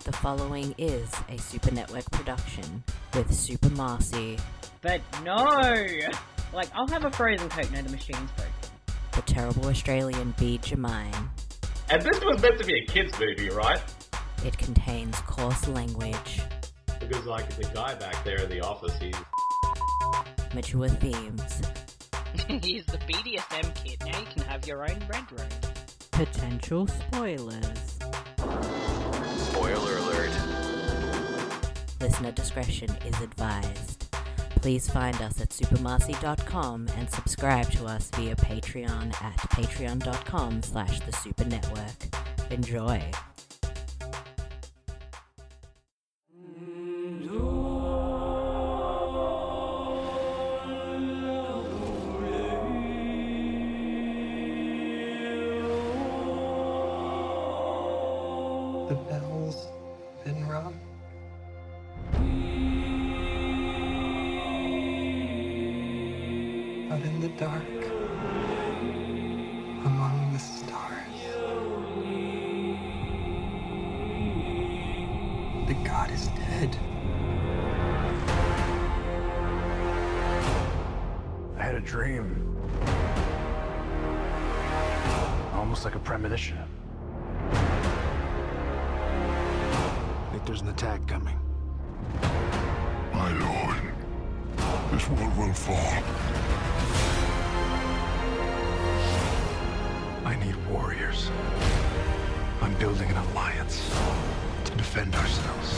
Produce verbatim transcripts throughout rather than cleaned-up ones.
The following is a Super Network production with Super Marcy. But no! Like, I'll have a frozen Coke, no, the machine's broken. The terrible Australian Bede Jermyn. And this was meant to be a kid's movie, right? It contains coarse language. Because, like, the guy back there in the office, he's... Mature themes. He's the B D S M kid, now you can have your own red room. Potential spoilers. Spoiler alert. Listener discretion is advised. Please find us at supermarcy dot com and subscribe to us via Patreon at patreon.com slash the Super Network. Enjoy. The bell's been rung. Out in the dark, among the stars, the god is dead. I had a dream. Almost like a premonition. I think there's an attack coming. My lord, this world will fall. I need warriors. I'm building an alliance to defend ourselves.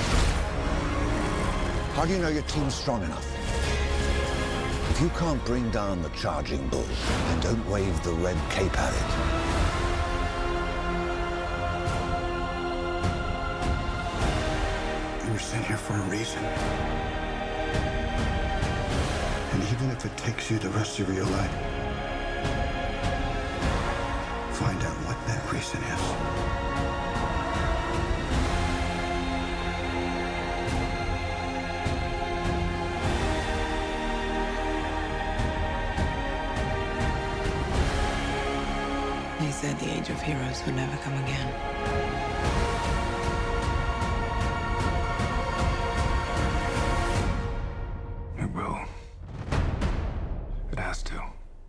How do you know your team's strong enough? If you can't bring down the charging bull, then don't wave the red cape at it. You were sent here for a reason. And even if it takes you the rest of your life, find out what that reason is. They said the age of heroes would never come again. It will. It has to.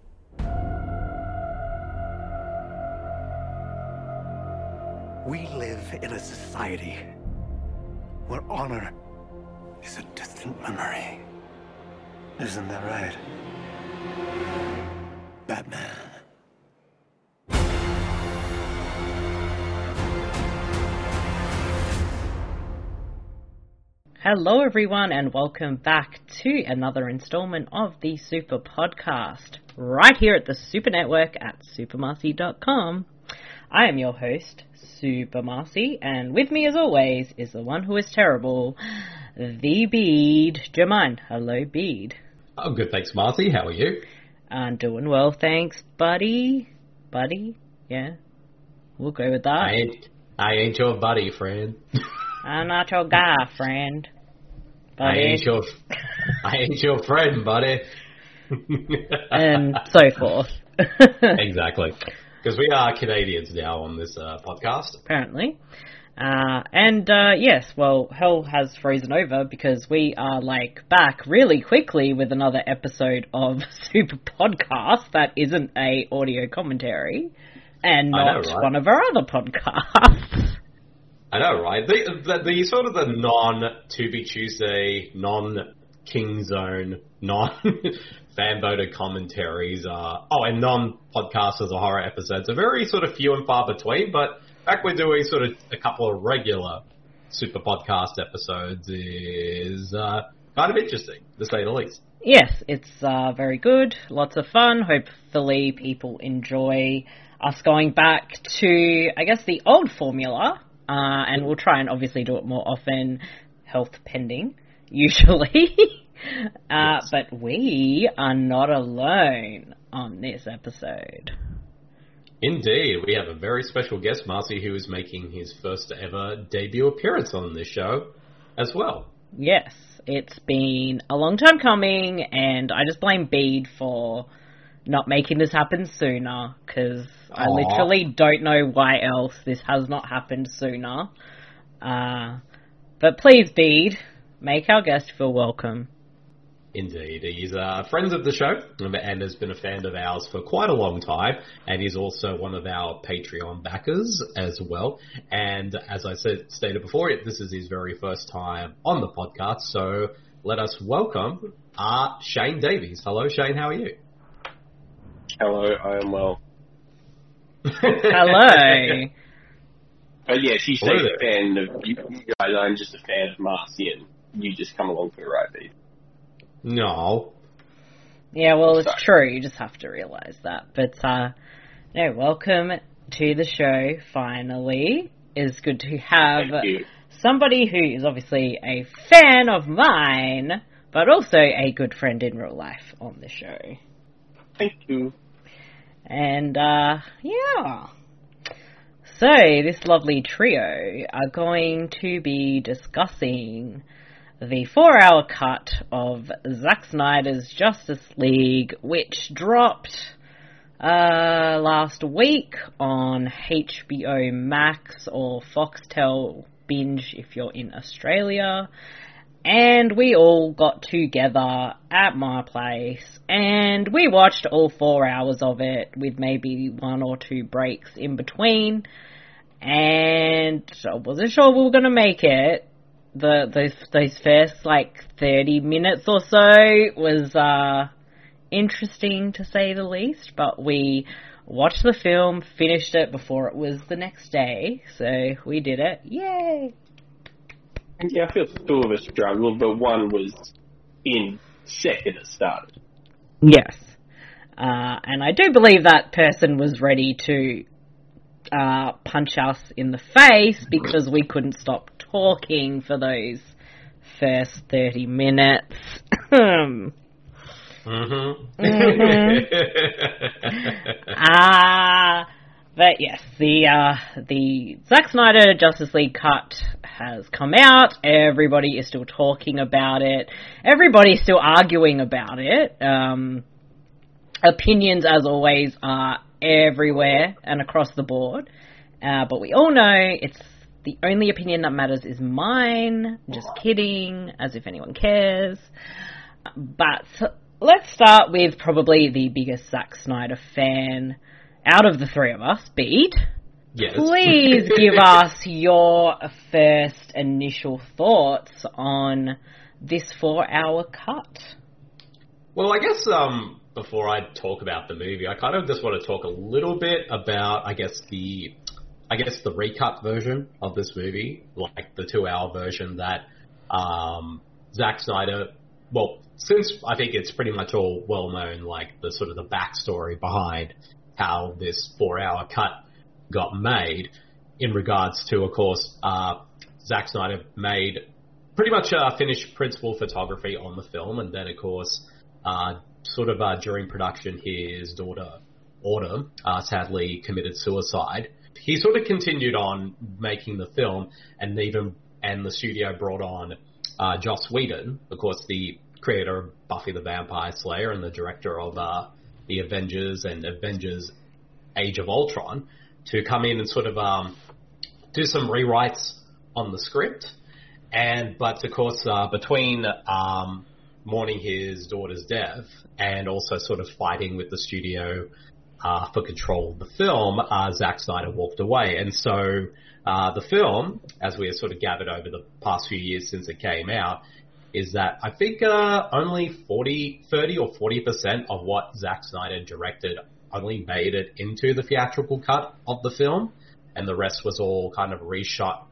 We live in a society where honor is a distant memory. Isn't that right, Batman? Hello everyone and welcome back to another installment of the Super Podcast, right here at the Super Network at supermarcy dot com. I am your host, Super Marcy, and with me as always is the one who is terrible, the Bede Jermyn. Hello, Bede. Oh, good, thanks, Marcy. How are you? I'm doing well, thanks, buddy. Buddy? Yeah, we'll go with that. I ain't, I ain't your buddy, friend. I'm not your guy, friend. Buddy. I ain't your, I ain't your friend, buddy. And so forth. Exactly. Because we are Canadians now on this uh, podcast. Apparently. Uh, and, uh, yes, well, hell has frozen over because we are, like, back really quickly with another episode of Super Podcast that isn't a audio commentary and not know, right? one of our other podcasts. I know, right? The, the, the sort of the non-To Be Tuesday, non-King Zone, non-fan voted commentaries, uh, oh, and non-podcasters or horror episodes are very sort of few and far between, but back we're doing sort of a couple of regular Super Podcast episodes is uh, kind of interesting, to say the least. Yes, it's uh, very good, lots of fun. Hopefully people enjoy us going back to, I guess, the old formula. Uh, and we'll try and obviously do it more often, health pending, usually. uh, yes. But we are not alone on this episode. Indeed. We have a very special guest, Marcy, who is making his first ever debut appearance on this show as well. Yes, it's been a long time coming, and I just blame Bede for not making this happen sooner, because I literally don't know why else this has not happened sooner. Uh, but please, Bede, make our guest feel welcome. Indeed, he's uh, friends of the show and has been a fan of ours for quite a long time, and he's also one of our Patreon backers as well. And as I said, stated before, this is his very first time on the podcast, so let us welcome uh, Shane Davies. Hello, Shane, how are you? Hello, I am well. Hello. But yeah, she's a fan of you guys. I'm just a fan of Marcy, and you just come along for the ride, Bede. No. Yeah, well, it's true. You just have to realise that. But, uh, no, welcome to the show, finally. It's good to have somebody who is obviously a fan of mine, but also a good friend in real life on the show. Thank you. And, uh, yeah. So, this lovely trio are going to be discussing the four-hour cut of Zack Snyder's Justice League, which dropped uh, last week on H B O Max or Foxtel Binge if you're in Australia. And we all got together at my place and we watched all four hours of it with maybe one or two breaks in between. And I wasn't sure we were going to make it. The those those first like thirty minutes or so was uh interesting to say the least, but we watched the film, finished it before it was the next day, so we did it. Yay! Yeah, I feel two of us struggled, but one was in second it started. Yes. Uh, and I do believe that person was ready to uh, punch us in the face because we couldn't stop talking for those first thirty minutes. mm-hmm. mm-hmm. uh, but yes, the uh, the Zack Snyder Justice League cut has come out. Everybody is still talking about it. Everybody's still arguing about it. Um, opinions, as always, are everywhere and across the board. Uh, but we all know it's the only opinion that matters is mine. Just kidding, as if anyone cares. But let's start with probably the biggest Zack Snyder fan out of the three of us, Bede. Yes. Please give us your first initial thoughts on this four-hour cut. Well, I guess um, before I talk about the movie, I kind of just want to talk a little bit about, I guess, the... I guess the recut version of this movie, like the two-hour version that um, Zack Snyder, well, since I think it's pretty much all well-known, like the sort of the backstory behind how this four-hour cut got made in regards to, of course, uh, Zack Snyder made pretty much uh, finished principal photography on the film, and then, of course, uh, sort of uh, during production, his daughter, Autumn, uh, sadly committed suicide. He sort of continued on making the film, and even and the studio brought on uh, Joss Whedon, of course, the creator of Buffy the Vampire Slayer and the director of uh, the Avengers and Avengers Age of Ultron, to come in and sort of um, do some rewrites on the script. And but of course, uh, between um, mourning his daughter's death and also sort of fighting with the studio Uh, for control of the film, uh, Zack Snyder walked away. And so uh, the film, as we have sort of gathered over the past few years since it came out, is that I think uh, only forty, thirty or forty percent of what Zack Snyder directed only made it into the theatrical cut of the film, and the rest was all kind of reshot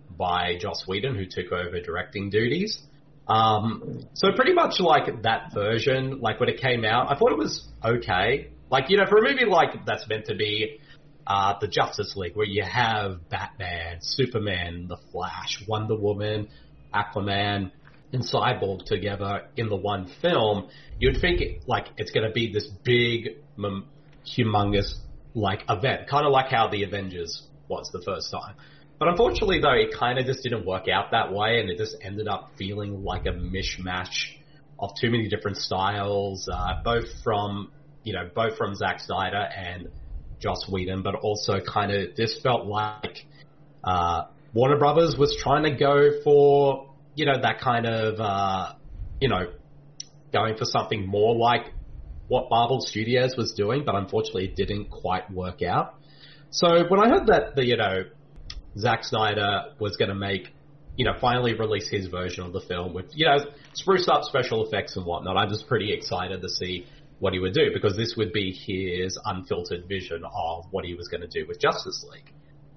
by Joss Whedon, who took over directing duties. Um, so pretty much like that version, like when it came out, I thought it was okay. Like, you know, for a movie like that's meant to be uh, the Justice League, where you have Batman, Superman, The Flash, Wonder Woman, Aquaman, and Cyborg together in the one film, you'd think, it, like, it's going to be this big, m- humongous, like, event. Kind of like how the Avengers was the first time. But unfortunately, though, it kind of just didn't work out that way, and it just ended up feeling like a mishmash of too many different styles, uh, both from... you know, both from Zack Snyder and Joss Whedon, but also kind of, this felt like uh, Warner Brothers was trying to go for, you know, that kind of, uh, you know, going for something more like what Marvel Studios was doing, but unfortunately it didn't quite work out. So when I heard that, the, you know, Zack Snyder was going to make, you know, finally release his version of the film with, you know, spruced up special effects and whatnot, I was pretty excited to see what he would do, because this would be his unfiltered vision of what he was going to do with Justice League.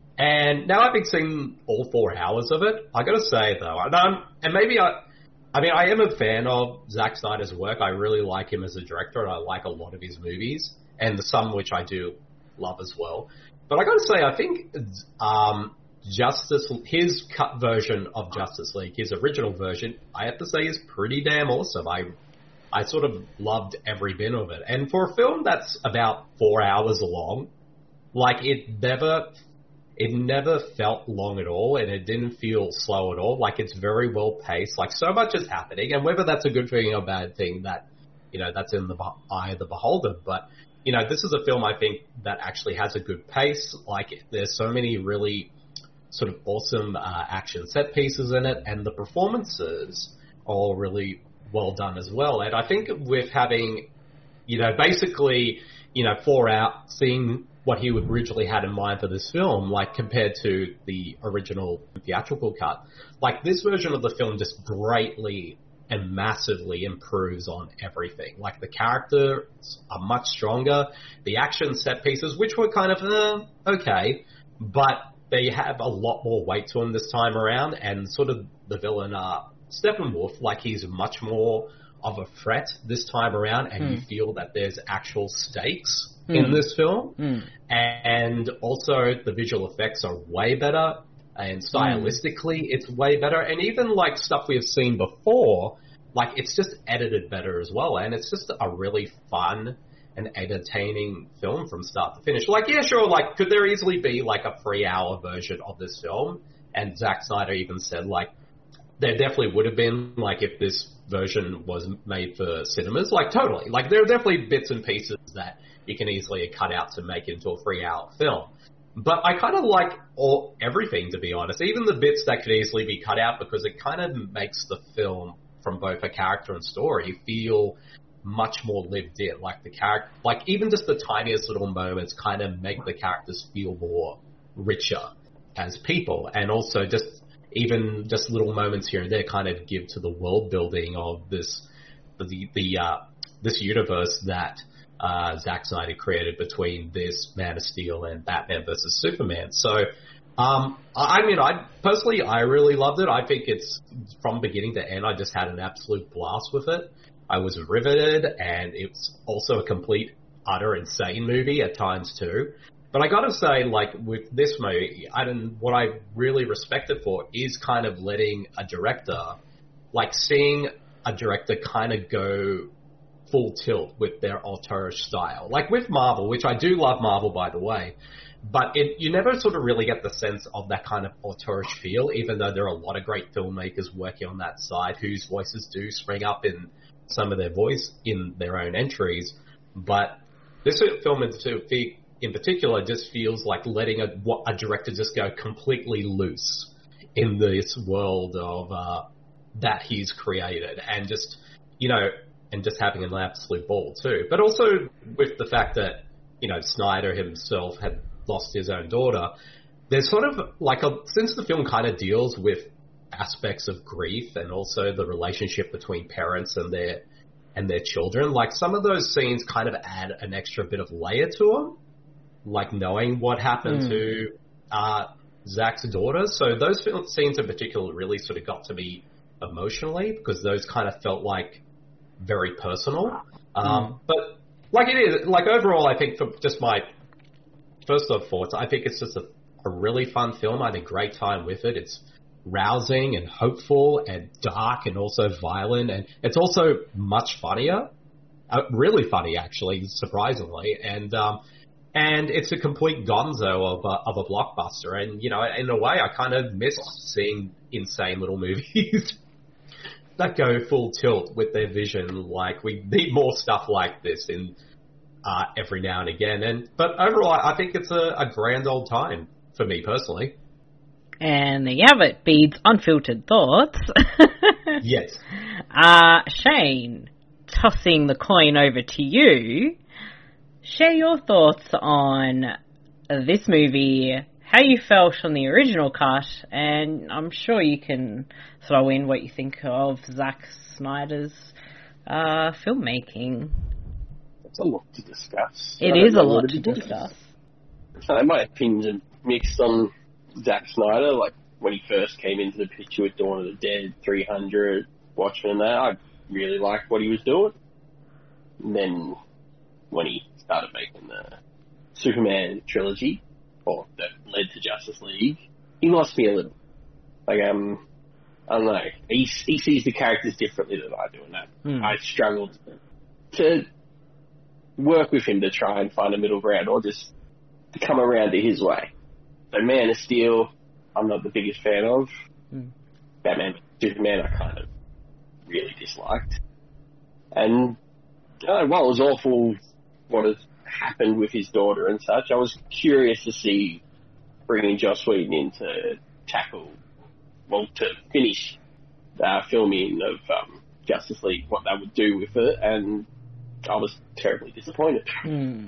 And now having seen all four hours of it, I got to say though, and, um, and maybe I, I mean, I am a fan of Zack Snyder's work. I really like him as a director, and I like a lot of his movies, and some which I do love as well. But I got to say, I think um, Justice, his cut version of Justice League, his original version, I have to say is pretty damn awesome. I, I sort of loved every bit of it. And for a film that's about four hours long, like it never, it never felt long at all, and it didn't feel slow at all. Like it's very well paced. Like so much is happening, and whether that's a good thing or a bad thing, that, you know, that's in the eye of the beholder. But you know, this is a film I think that actually has a good pace. Like there's so many really sort of awesome uh, action set pieces in it, and the performances are all really well done as well. And I think with having, you know, basically, you know, four out, seeing what he originally had in mind for this film, like compared to the original theatrical cut, like this version of the film just greatly and massively improves on everything. Like the characters are much stronger, the action set pieces, which were kind of uh, okay, but they have a lot more weight to them this time around, and sort of the villain, uh, Steppenwolf, like he's much more of a threat this time around, and mm. you feel that there's actual stakes mm. in this film. Mm. And also the visual effects are way better, and stylistically mm. it's way better. And even like stuff we've seen before, like it's just edited better as well. And it's just a really fun and entertaining film from start to finish. Like, yeah, sure, like could there easily be like a three hour version of this film? And Zack Snyder even said like, there definitely would have been, like, if this version was made for cinemas. Like, totally. Like, there are definitely bits and pieces that you can easily cut out to make into a three-hour film. But I kind of like all everything, to be honest. Even the bits that could easily be cut out, because it kind of makes the film, from both a character and story, feel much more lived in. Like, the character, like, even just the tiniest little moments kind of make the characters feel more richer as people. And also just... even just little moments here and there kind of give to the world building of this, the the uh, this universe that uh, Zack Snyder created between this Man of Steel and Batman versus Superman. So, um, I mean, I personally I really loved it. I think it's from beginning to end. I just had an absolute blast with it. I was riveted, and it's also a complete, utter, insane movie at times too. But I gotta say, like, with this movie, I don't, what I really respect it for is kind of letting a director, like, seeing a director kind of go full tilt with their auteurish style. Like, with Marvel, which I do love Marvel, by the way, but it, you never sort of really get the sense of that kind of auteurish feel, even though there are a lot of great filmmakers working on that side whose voices do spring up in some of their voice, in their own entries. But this film is to be... in particular, just feels like letting a, a director just go completely loose in this world of uh, that he's created, and just, you know, and just having an absolute ball too. But also with the fact that, you know, Snyder himself had lost his own daughter, there's sort of like a, since the film kind of deals with aspects of grief and also the relationship between parents and their and their children, like some of those scenes kind of add an extra bit of layer to them. Like knowing what happened mm. to uh, Zack's daughter. So those scenes in particular really sort of got to me emotionally, because those kind of felt like very personal. Um, mm. But like it is, like overall, I think for just my first of thoughts, I think it's just a, a really fun film. I had a great time with it. It's rousing and hopeful and dark and also violent, and it's also much funnier. Uh, really funny, actually, surprisingly. And um, And it's a complete gonzo of a, of a blockbuster. And, you know, in a way, I kind of miss seeing insane little movies that go full tilt with their vision. Like, we need more stuff like this in uh, every now and again. And But overall, I think it's a, a grand old time for me personally. And there you have it, Bede's unfiltered thoughts. Yes. Uh, Shane, tossing the coin over to you. Share your thoughts on this movie, how you felt on the original cut, and I'm sure you can throw in what you think of Zack Snyder's uh, filmmaking. It's a lot to discuss. It is a lot to discuss. So my opinions are mixed on Zack Snyder. Like, when he first came into the picture with Dawn of the Dead, three hundred, Watchmen and that, I really liked what he was doing. And then when he started making the Superman trilogy, or that led to Justice League, he lost me a little. Like, um, I don't know. He, he sees the characters differently than I do, and that Hmm. I struggled to work with him to try and find a middle ground, or just to come around to his way. So Man of Steel, I'm not the biggest fan of. Hmm. Batman, Superman, I kind of really disliked. And uh, while it was awful what has happened with his daughter and such, I was curious to see bringing Joss Whedon in to tackle, well, to finish the filming of um, Justice League, what that would do with it, and I was terribly disappointed. Hmm.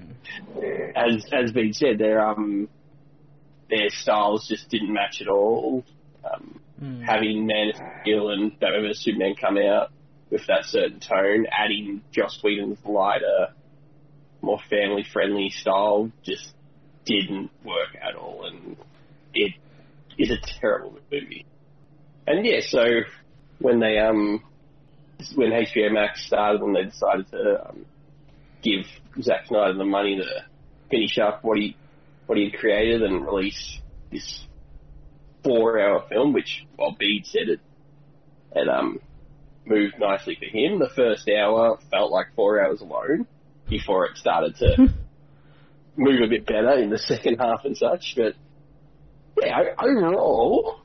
As as being said, their um their styles just didn't match at all. Um, Hmm. Having Man of Steel and Batman versus Superman come out with that certain tone, adding Joss Whedon's lighter, more family-friendly style just didn't work at all, and it is a terrible movie. And yeah, so when they um when H B O Max started, when they decided to um, give Zack Snyder the money to finish up what he what he had created and release this four-hour film, which, while Bede said it, it um moved nicely for him. The first hour felt like four hours alone before it started to move a bit better in the second half and such. But yeah, overall,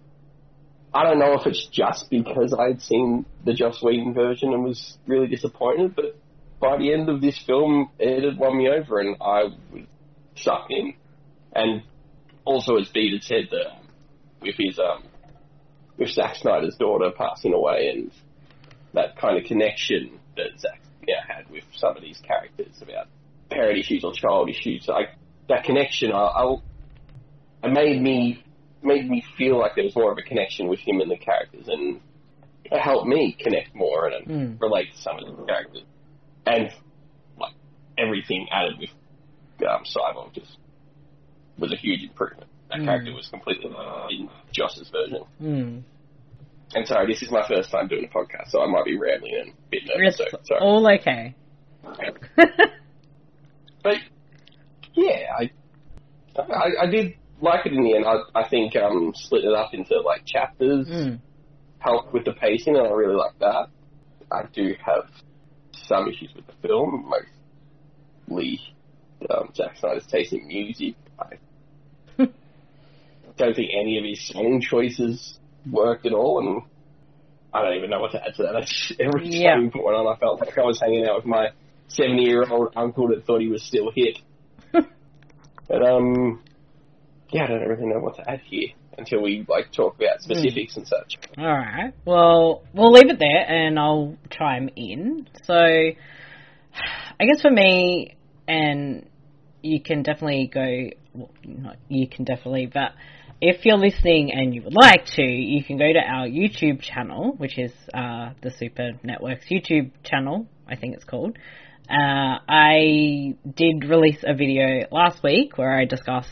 I don't know if it's just because I had seen the Joss Whedon version and was really disappointed, but by the end of this film, it had won me over and I was sucked in. And also, as Bede had said, that with his um, with Zack Snyder's daughter passing away and that kind of connection that Zack yeah, had with some of these characters about parent issues or child issues, like that connection, I, I, it made me made me feel like there was more of a connection with him and the characters, and it helped me connect more and Mm. relate to some of the characters. And like everything added with um, Cyborg just was a huge improvement. That Mm. character was completely in Joss's version. Mm. And sorry, this is my first time doing a podcast, so I might be rambling and a bit nervous. It's So, sorry. all okay. But yeah, I, I I did like it in the end. I I think um splitting it up into like chapters Mm. helped with the pacing, and I really like that. I do have some issues with the film, mostly um, Zack Snyder's taste in music. I don't think any of his song choices worked at all, and I don't even know what to add to that. That's, every time Yeah. we put one on, I felt like I was hanging out with my seventy-year-old uncle that thought he was still hit. But um, yeah, I don't really know what to add here until we like talk about specifics mm. and such. All right. Well, we'll leave it there, and I'll chime in. So, I guess for me, and you can definitely go. Well, not you can definitely, but if you're listening and you would like to, you can go to our YouTube channel, which is uh, the Super Network's YouTube channel, I think it's called. Uh, I did release a video last week where I discuss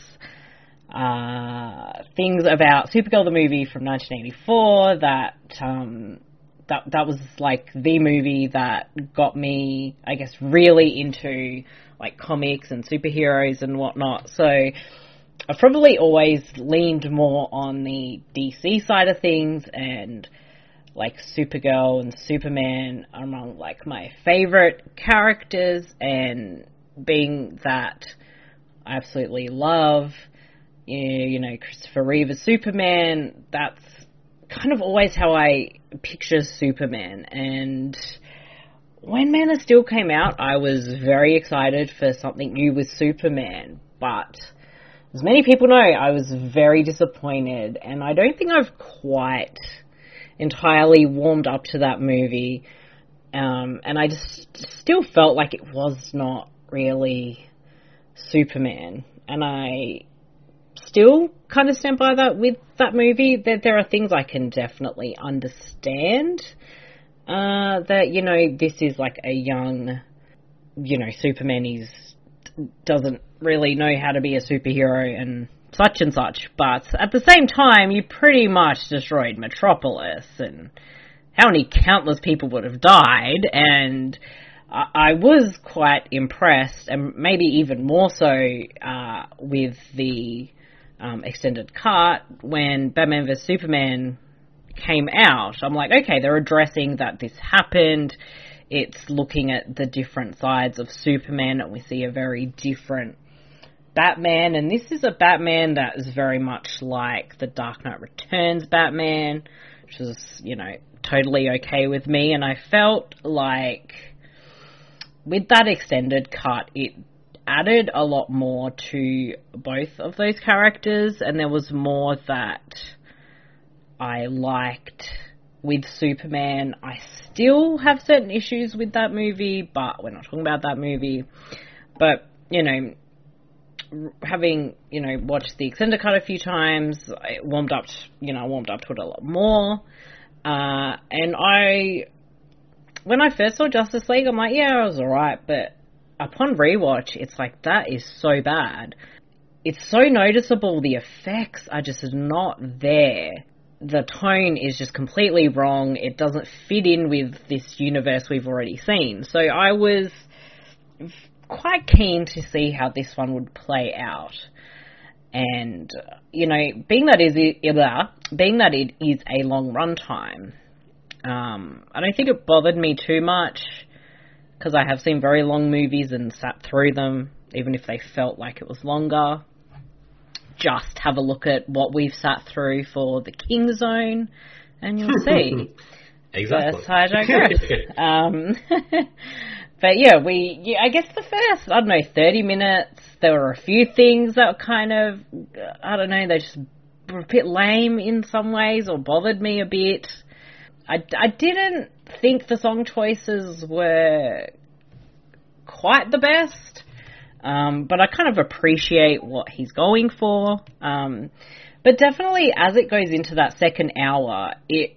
uh, things about Supergirl the movie from nineteen eighty-four. That um, that that was like the movie that got me, I guess, really into like comics and superheroes and whatnot. So I've probably always leaned more on the D C side of things, and like Supergirl and Superman are among like my favorite characters, and being that I absolutely love, you know, Christopher Reeve as Superman, that's kind of always how I picture Superman. And when Man of Steel came out, I was very excited for something new with Superman, but as many people know, I was very disappointed, and I don't think I've quite entirely warmed up to that movie, um, and I just still felt like it was not really Superman, and I still kind of stand by that with that movie, that there are things I can definitely understand, uh, that, you know, this is like a young, you know, Superman is, doesn't really know how to be a superhero and such and such, but at the same time, you pretty much destroyed Metropolis, and how many countless people would have died, and I, I was quite impressed, and maybe even more so, uh, with the Um, extended cut when Batman versus Superman came out. I'm like, okay, they're addressing that this happened. It's looking at the different sides of Superman, and we see a very different Batman, and this is a Batman that is very much like the Dark Knight Returns Batman, which is, you know, totally okay with me, and I felt like with that extended cut, it added a lot more to both of those characters, and there was more that I liked with Superman. I still have certain issues with that movie, but we're not talking about that movie. But, you know, having, you know, watched the extended cut a few times, I warmed up, you know, I warmed up to it a lot more. Uh, and I, when I first saw Justice League, I'm like, yeah, it was alright, but upon rewatch, it's like, that is so bad. It's so noticeable. The effects are just not there. The tone is just completely wrong. It doesn't fit in with this universe we've already seen. So I was quite keen to see how this one would play out. And, you know, being that is being that it is a long runtime, um, I don't think it bothered me too much, because I have seen very long movies and sat through them, even if they felt like it was longer. Just have a look at what we've sat through for The King Zone, and you'll see. Exactly. That's how I digress. um, but yeah, we, yeah, I guess the first, I don't know, thirty minutes, there were a few things that were kind of, I don't know, they just were a bit lame in some ways, or bothered me a bit. I, I didn't think the song choices were quite the best, um, but I kind of appreciate what he's going for. Um, but definitely as it goes into that second hour, it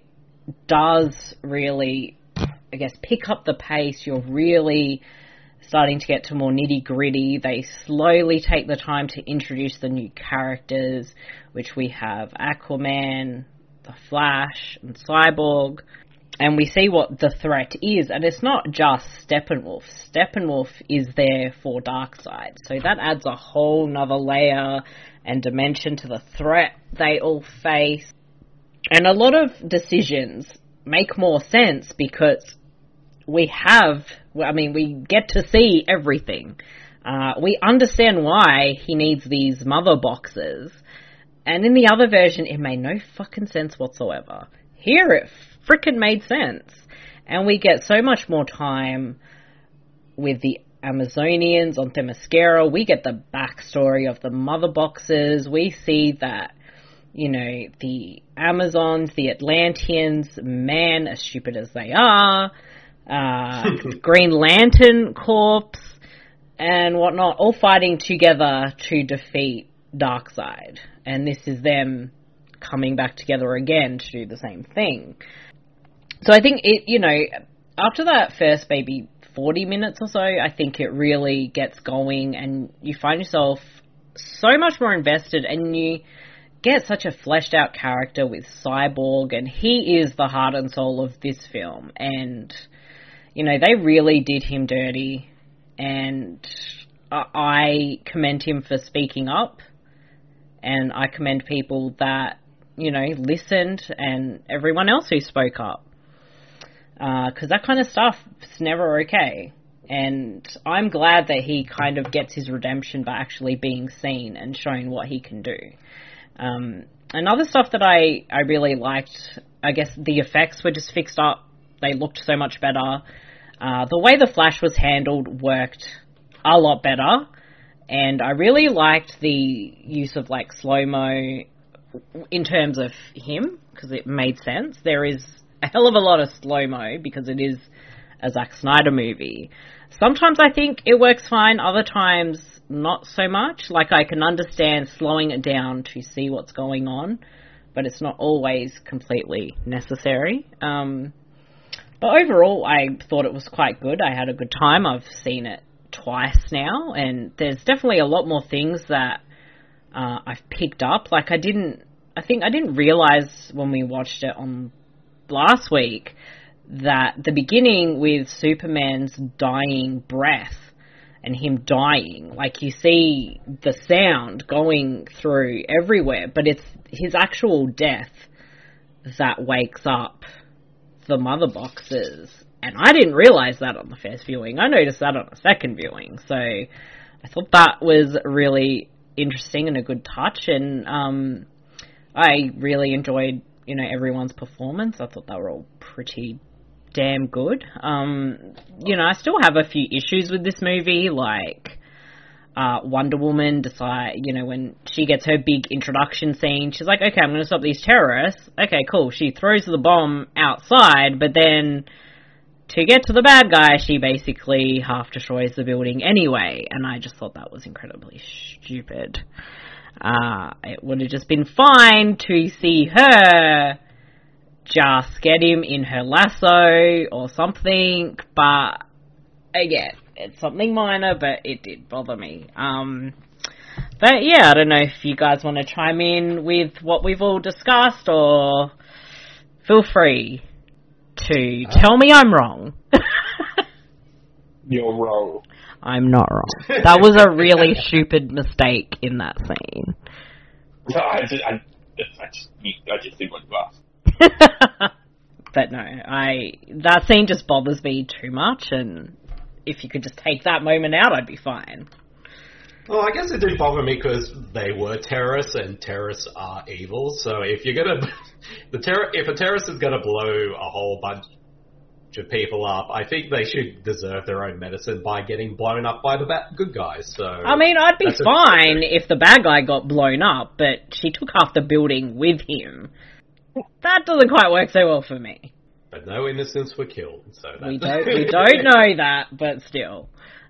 does really, I guess, pick up the pace. You're really starting to get to more nitty gritty. They slowly take the time to introduce the new characters, which we have Aquaman, the Flash, and Cyborg, and we see what the threat is, and it's not just Steppenwolf. Steppenwolf is there for Darkseid, so that adds a whole nother layer and dimension to the threat they all face, and a lot of decisions make more sense because we have, I mean, we get to see everything. Uh, we understand why he needs these mother boxes. And in the other version, it made no fucking sense whatsoever. Here, it frickin' made sense. And we get so much more time with the Amazonians on Themyscira. We get the backstory of the mother boxes. We see that, you know, the Amazons, the Atlanteans, man, as stupid as they are, uh, Green Lantern Corps, and whatnot, all fighting together to defeat Darkseid. And this is them coming back together again to do the same thing. So I think it, you know, after that first maybe forty minutes or so, I think it really gets going and you find yourself so much more invested and you get such a fleshed out character with Cyborg, and he is the heart and soul of this film. And, you know, they really did him dirty, and I commend him for speaking up. And I commend people that, you know, listened, and everyone else who spoke up. Because uh, that kind of stuff is never okay. And I'm glad that he kind of gets his redemption by actually being seen and showing what he can do. Um, and other stuff that I, I really liked, I guess the effects were just fixed up. They looked so much better. Uh, the way the Flash was handled worked a lot better. and I really liked the use of like slow-mo in terms of him, because it made sense. There is a hell of a lot of slow-mo because it is a Zack Snyder movie. Sometimes I think it works fine, other times not so much. Like, I can understand slowing it down to see what's going on, but it's not always completely necessary. Um, but overall, I thought it was quite good. I had a good time. I've seen it twice now, and there's definitely a lot more things that uh, I've picked up. Like, I didn't, I think I didn't realise when we watched it on last week that the beginning with Superman's dying breath and him dying, like, you see the sound going through everywhere, but it's his actual death that wakes up the mother boxes. And I didn't realise that on the first viewing. I noticed that on the second viewing. So I thought that was really interesting and a good touch. And um, I really enjoyed, you know, everyone's performance. I thought they were all pretty damn good. Um, you know, I still have a few issues with this movie, like uh, Wonder Woman decide, you know, when she gets her big introduction scene, she's like, okay, I'm going to stop these terrorists. Okay, cool. She throws the bomb outside, but then to get to the bad guy, she basically half destroys the building anyway, and I just thought that was incredibly stupid. Uh, it would have just been fine to see her just get him in her lasso or something, but again, it's something minor, but it did bother me. Um, but yeah, I don't know if you guys want to chime in with what we've all discussed, or feel free to tell me I'm wrong. You're wrong. I'm not wrong. That was a really stupid mistake in that scene. No, I just, I, I just, I just did what you asked. But no, I that scene just bothers me too much, and if you could just take that moment out, I'd be fine. Well, I guess it did bother me because they were terrorists, and terrorists are evil. So if you're gonna, the terror, if a terrorist is gonna blow a whole bunch of people up, I think they should deserve their own medicine by getting blown up by the bad, good guys. So I mean, I'd be fine if the bad guy got blown up, but she took half the building with him. That doesn't quite work so well for me. But no innocents were killed, so that's... we don't we don't know that, but still.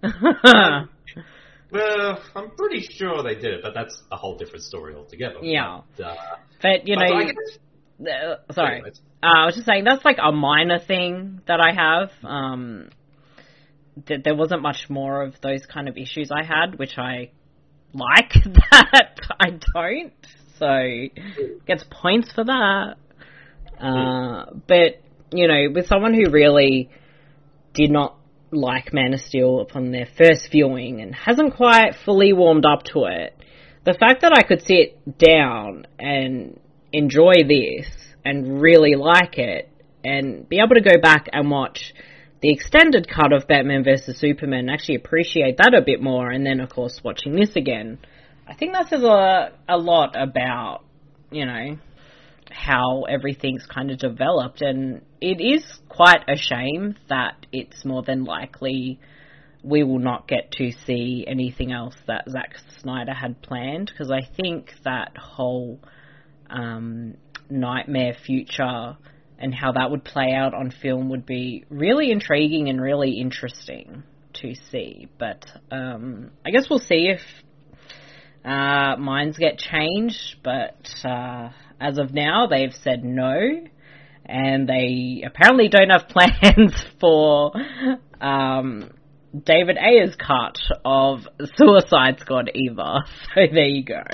Well, I'm pretty sure they did it, but that's a whole different story altogether. Yeah, but, uh, but you but know, I guess... uh, sorry, uh, I was just saying that's like a minor thing that I have. Um, th- there wasn't much more of those kind of issues I had, which I like that I don't. So gets points for that. Uh, but, you know, with someone who really did not like Man of Steel upon their first viewing and hasn't quite fully warmed up to it, the fact that I could sit down and enjoy this and really like it and be able to go back and watch the extended cut of Batman versus Superman and actually appreciate that a bit more, and then, of course, watching this again, I think that says a, a lot about, you know, how everything's kind of developed, and it is quite a shame that it's more than likely we will not get to see anything else that Zack Snyder had planned, because I think that whole um, nightmare future and how that would play out on film would be really intriguing and really interesting to see. But um, I guess we'll see if Uh, minds get changed, but uh, as of now, they've said no, and they apparently don't have plans for um, David Ayer's cut of Suicide Squad either. So there you go.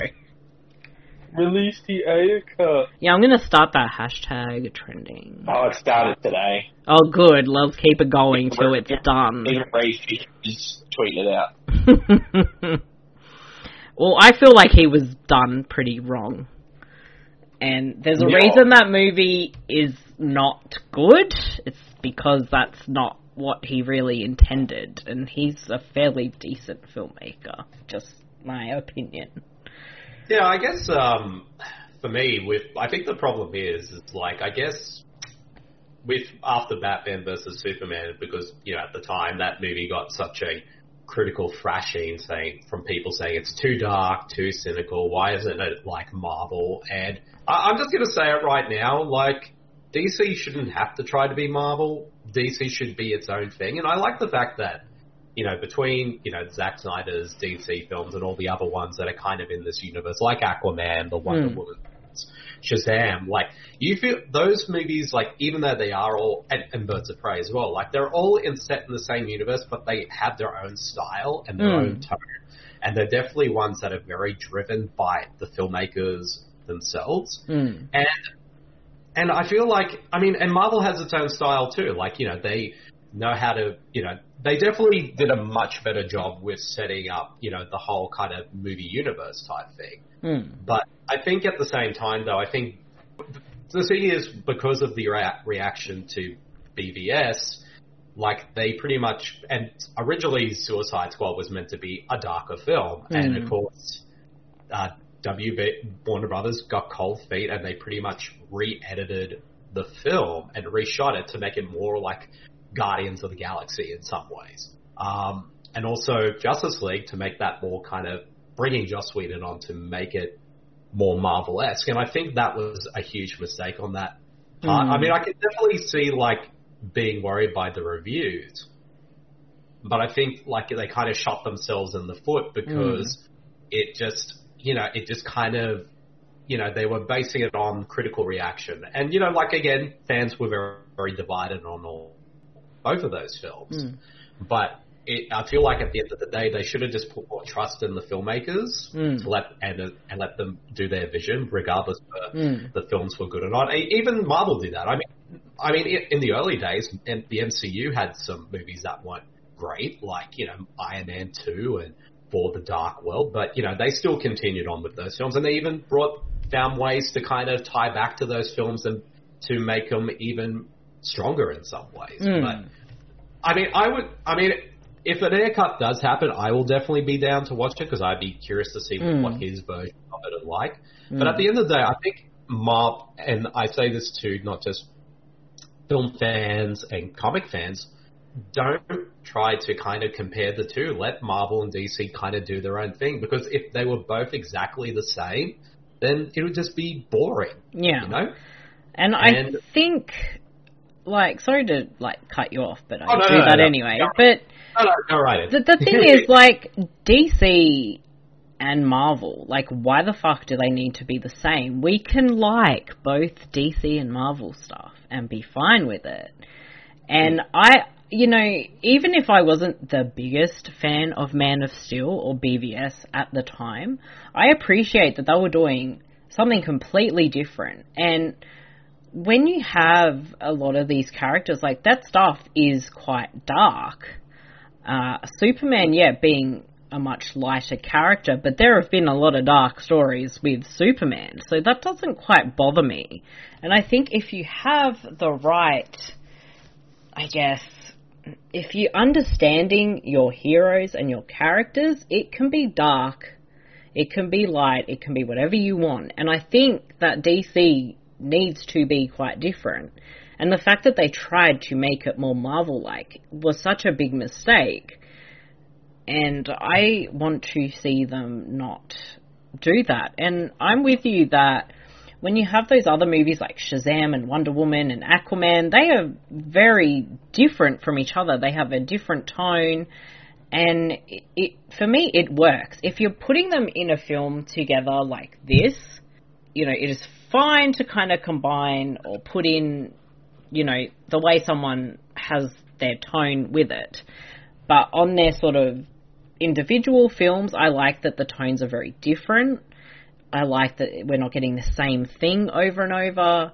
Release the Ayer cut. Yeah, I'm going to start that hashtag trending. Oh, it started today. Oh, good. Let's keep it going till it's done. Even Ray is tweeting it out. Well, I feel like he was done pretty wrong. And there's a Yeah. reason that movie is not good. It's because that's not what he really intended. And he's a fairly decent filmmaker. Just my opinion. Yeah, I guess, um, for me, with, I think the problem is, is like, I guess, with, after Batman versus Superman, because, you know, at the time, that movie got such a critical thrashing saying from people saying it's too dark, too cynical. Why isn't it like Marvel? And I, I'm just going to say it right now, like D C shouldn't have to try to be Marvel. D C should be its own thing. And I like the fact that, you know, between, you know, Zack Snyder's D C films and all the other ones that are kind of in this universe, like Aquaman, the Wonder mm. Woman, Shazam, like, you feel those movies, like, even though they are all, and, and Birds of Prey as well, like, they're all in set in the same universe, but they have their own style and their mm. own tone. And they're definitely ones that are very driven by the filmmakers themselves. Mm. And And I feel like, I mean, and Marvel has its own style too. Like, you know, they know how to, you know, they definitely did a much better job with setting up, you know, the whole kind of movie universe type thing. Mm. But I think at the same time, though, I think the thing is, because of the rea- reaction to B V S, like, they pretty much, and originally Suicide Squad was meant to be a darker film. Mm. And of course, uh, W B Warner Brothers got cold feet and they pretty much re-edited the film and reshot it to make it more like Guardians of the Galaxy in some ways. Um, and also Justice League to make that more kind of bringing Joss Whedon on to make it more Marvel-esque. And I think that was a huge mistake on that part. Mm. I mean, I could definitely see like being worried by the reviews, but I think like they kind of shot themselves in the foot because mm. it just, you know, it just kind of, you know, they were basing it on critical reaction. And, you know, like, again, fans were very, very divided on all, both of those films. Mm. But it, I feel like at the end of the day, they should have just put more trust in the filmmakers mm. to let and, and let them do their vision, regardless of mm. the films were good or not. Even Marvel did that. I mean, I mean, in the early days, the M C U had some movies that weren't great, like, you know, Iron Man two and For the Dark World, but, you know, they still continued on with those films, and they even brought found ways to kind of tie back to those films and to make them even stronger in some ways. Mm. But I mean, I would, I mean, if an air cut does happen, I will definitely be down to watch it because I'd be curious to see mm. what his version of it is like. Mm. But at the end of the day, I think Marvel, and I say this to not just film fans and comic fans, don't try to kind of compare the two. Let Marvel and D C kind of do their own thing, because if they were both exactly the same, then it would just be boring. Yeah. You know? And, and I think, like, sorry to, like, cut you off, but I oh, no, do no, no, that no, anyway. no, but no, no, no, right. the, the thing is, like, D C and Marvel, like, why the fuck do they need to be the same? We can like both D C and Marvel stuff and be fine with it. And I... You know, even if I wasn't the biggest fan of Man of Steel or B V S at the time, I appreciate that they were doing something completely different. And when you have a lot of these characters, like, that stuff is quite dark. Uh, Superman, yeah, being a much lighter character, but there have been a lot of dark stories with Superman, so that doesn't quite bother me. And I think if you have the right, I guess, if you're understanding your heroes and your characters, it can be dark, it can be light, it can be whatever you want. And I think that D C needs to be quite different. And the fact that they tried to make it more Marvel-like was such a big mistake. And I want to see them not do that. And I'm with you that when you have those other movies like Shazam and Wonder Woman and Aquaman, they are very different from each other. They have a different tone, and it, it, for me, it works. If you're putting them in a film together like this, you know, it is fine to kind of combine or put in, you know, the way someone has their tone with it. But on their sort of individual films, I like that the tones are very different. I like that we're not getting the same thing over and over.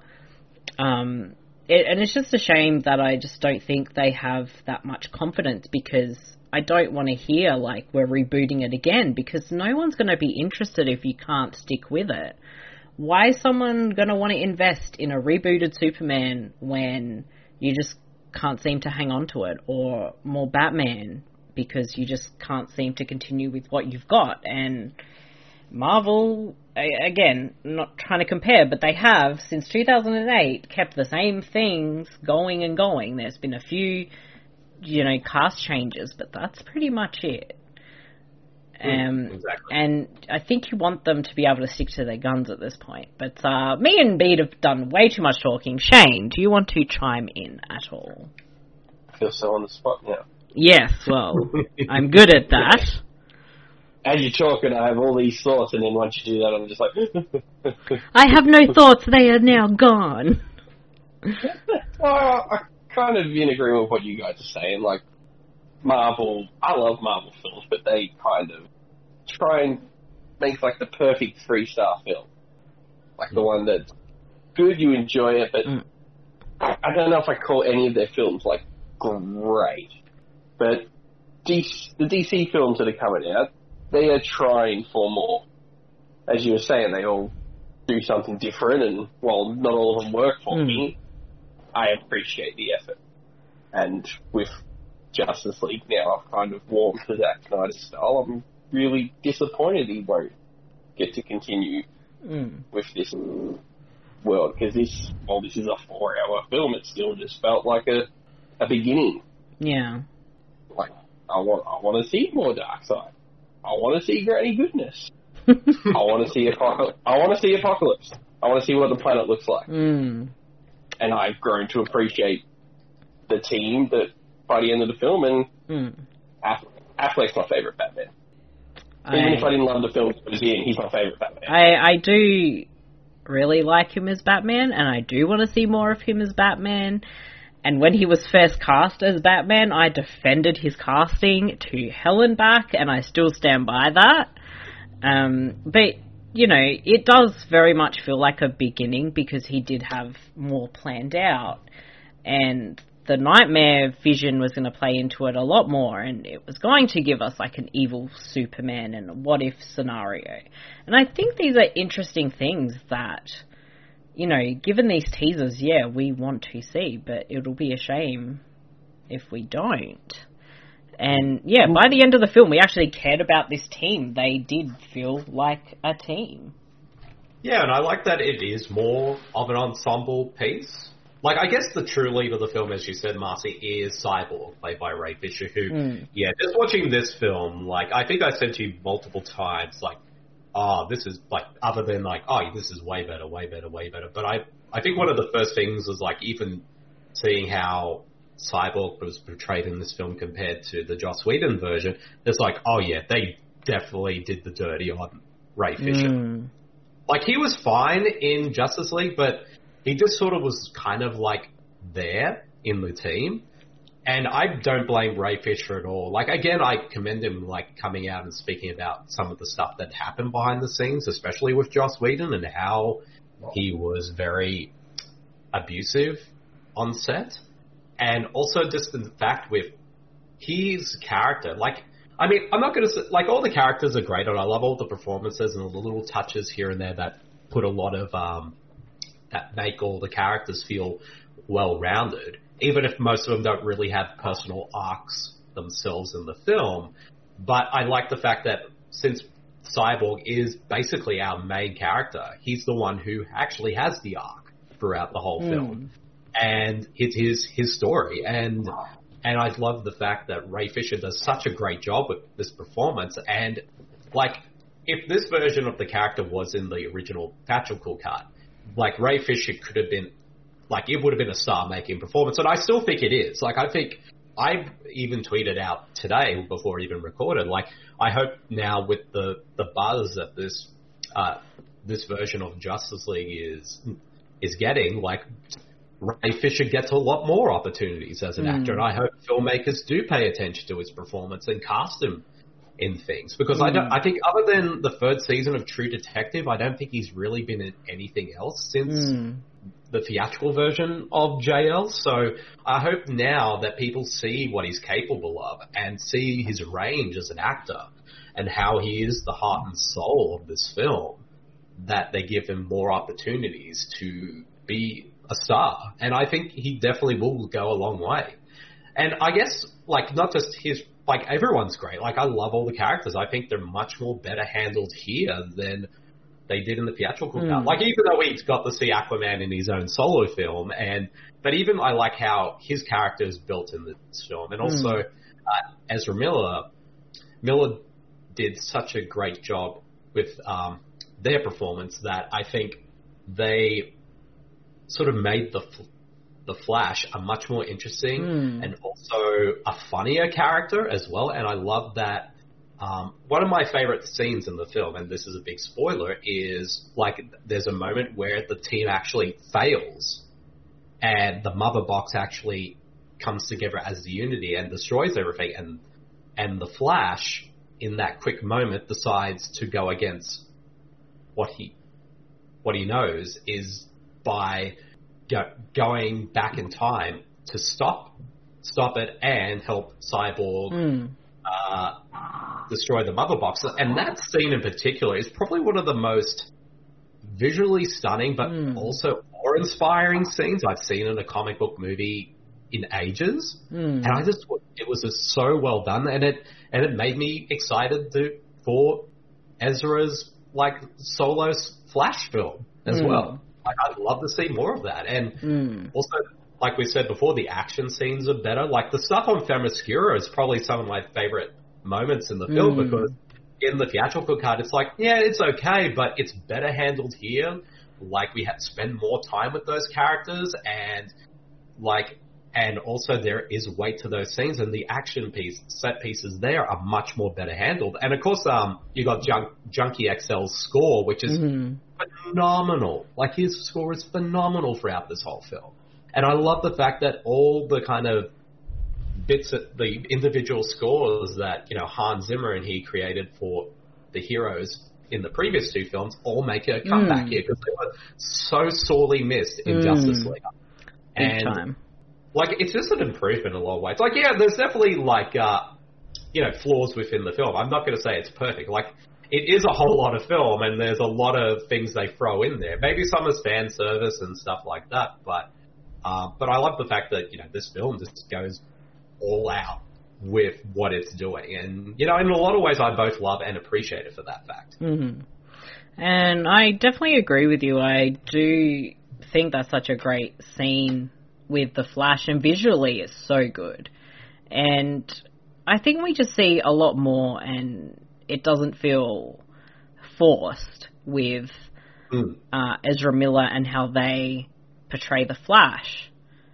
Um, it, and it's just a shame that I just don't think they have that much confidence, because I don't want to hear, like, we're rebooting it again, because no one's going to be interested if you can't stick with it. Why is someone going to want to invest in a rebooted Superman when you just can't seem to hang on to it? Or more Batman, because you just can't seem to continue with what you've got? And Marvel, again, not trying to compare, but they have, since two thousand eight, kept the same things going and going. There's been a few you know, cast changes, but that's pretty much it. Um, exactly. And I think you want them to be able to stick to their guns at this point. But uh, me and Bede have done way too much talking. Shane, do you want to chime in at all? I feel so on the spot now. Yes, well, I'm good at that. As you're talking, I have all these thoughts, and then once you do that, I'm just like... I have no thoughts, they are now gone. Well, I kind of in agreement with what you guys are saying. Like, Marvel, I love Marvel films, but they kind of try and make, like, the perfect three-star film. Like, the one that's good, you enjoy it, but mm. I don't know if I call any of their films, like, great. But D C, the D C films that are coming out, they are trying for more. As you were saying, they all do something different, and while not all of them work for mm. me, I appreciate the effort. And with Justice League now, I've kind of warmed to Zack Snyder's style. I'm really disappointed he won't get to continue mm. with this world, because this, well, this is a four-hour film. It still just felt like a, a beginning. Yeah. Like, I want, I want to see more Darkseid. I want to see Granny Goodness. I want to see Apocalypse. I want to see Apocalypse. I want to see what the planet looks like. Mm. And I've grown to appreciate the team that by the end of the film, and mm. Aff- Affleck's my favourite Batman. I, Even if I didn't love the film he was in, he's my favourite Batman. I, I do really like him as Batman, and I do want to see more of him as Batman. And when he was first cast as Batman, I defended his casting to hell and back, and I still stand by that. Um, but, you know, it does very much feel like a beginning, because he did have more planned out. And the Nightmare vision was going to play into it a lot more, and it was going to give us, like, an evil Superman and a what-if scenario. And I think these are interesting things that, you know, given these teasers, yeah, we want to see, but it'll be a shame if we don't. And, yeah, by the end of the film, we actually cared about this team. They did feel like a team. Yeah, and I like that it is more of an ensemble piece. Like, I guess the true lead of the film, as you said, Marcy, is Cyborg, played by Ray Fisher, who, mm. yeah, just watching this film, like, I think I said to you multiple times, like, oh, this is, like, other than, like, oh, this is way better, way better, way better. But I, I think one of the first things was, like, even seeing how Cyborg was portrayed in this film compared to the Joss Whedon version, it's like, oh, yeah, they definitely did the dirty on Ray Fisher. Mm. Like, he was fine in Justice League, but he just sort of was kind of, like, there in the team. And I don't blame Ray Fisher at all. Like, again, I commend him, like, coming out and speaking about some of the stuff that happened behind the scenes, especially with Joss Whedon, and how he was very abusive on set. And also just the fact with his character, like, I mean, I'm not going to say, like, all the characters are great, and I love all the performances and all the little touches here and there that put a lot of, um, that make all the characters feel well-rounded, even if most of them don't really have personal arcs themselves in the film. But I like the fact that since Cyborg is basically our main character, he's the one who actually has the arc throughout the whole mm. film. And it's his, his story. And and I love the fact that Ray Fisher does such a great job with this performance. And, like, if this version of the character was in the original theatrical cut, like, Ray Fisher could have been, like, it would have been a star-making performance. And I still think it is. Like, I think, I even tweeted out today, before I even recorded, like, I hope now with the, the buzz that this, uh, this version of Justice League is, is getting, like, Ray Fisher gets a lot more opportunities as an mm. actor. And I hope filmmakers do pay attention to his performance and cast him in things, because mm. I don't, I think other than the third season of True Detective, I don't think he's really been in anything else since mm. the theatrical version of J L. So I hope now that people see what he's capable of and see his range as an actor and how he is the heart and soul of this film, that they give him more opportunities to be a star. And I think he definitely will go a long way. And I guess, like, not just his, like, everyone's great. Like, I love all the characters. I think they're much more better handled here than they did in the theatrical Mm. cut. Like, even though we got to see Aquaman in his own solo film, and but even I like how his character is built in this film, and also Mm. uh, Ezra Miller, Miller did such a great job with um, their performance that I think they sort of made the the Flash a much more interesting Mm. and also a funnier character as well. And I love that. Um, one of my favorite scenes in the film, and this is a big spoiler, is like there's a moment where the team actually fails and the mother box actually comes together as the Unity and destroys everything, and and the Flash in that quick moment decides to go against what he what he knows is by go, going back in time to stop stop it and help Cyborg Mm. uh, destroy the mother box. And that scene in particular is probably one of the most visually stunning but Mm. also awe-inspiring scenes I've seen in a comic book movie in ages. Mm. And I just thought it was just so well done, and it and it made me excited to, for Ezra's like solo Flash film as Mm. well. Like, I'd love to see more of that. And Mm. also, like we said before, the action scenes are better. Like, the stuff on Themyscira is probably some of my favorite moments in the film, Mm. because in the theatrical cut, it's like, yeah, it's okay, but it's better handled here. Like, we had to spend more time with those characters, and like, and also there is weight to those scenes, and the action piece, set pieces there are much more better handled. And of course, um, you got Junk, Junkie X L's score, which is Mm-hmm. phenomenal. Like, his score is phenomenal throughout this whole film. And I love the fact that all the kind of bits, of the individual scores that, you know, Hans Zimmer and he created for the heroes in the previous two films all make a comeback Mm. here, because they were so sorely missed in Mm. Justice League. Big And, time. like, it's just an improvement in a lot of ways. Like, yeah, there's definitely, like, uh, you know, flaws within the film. I'm not going to say it's perfect. Like, it is a whole lot of film, and there's a lot of things they throw in there. Maybe some is fan service and stuff like that, but uh, but I love the fact that, you know, this film just goes all out with what it's doing. And, you know, in a lot of ways, I both love and appreciate it for that fact. Mm-hmm. And I definitely agree with you. I do think that's such a great scene with the Flash, and visually it's so good. And I think we just see a lot more, and it doesn't feel forced with Mm. uh, Ezra Miller and how they portray the Flash.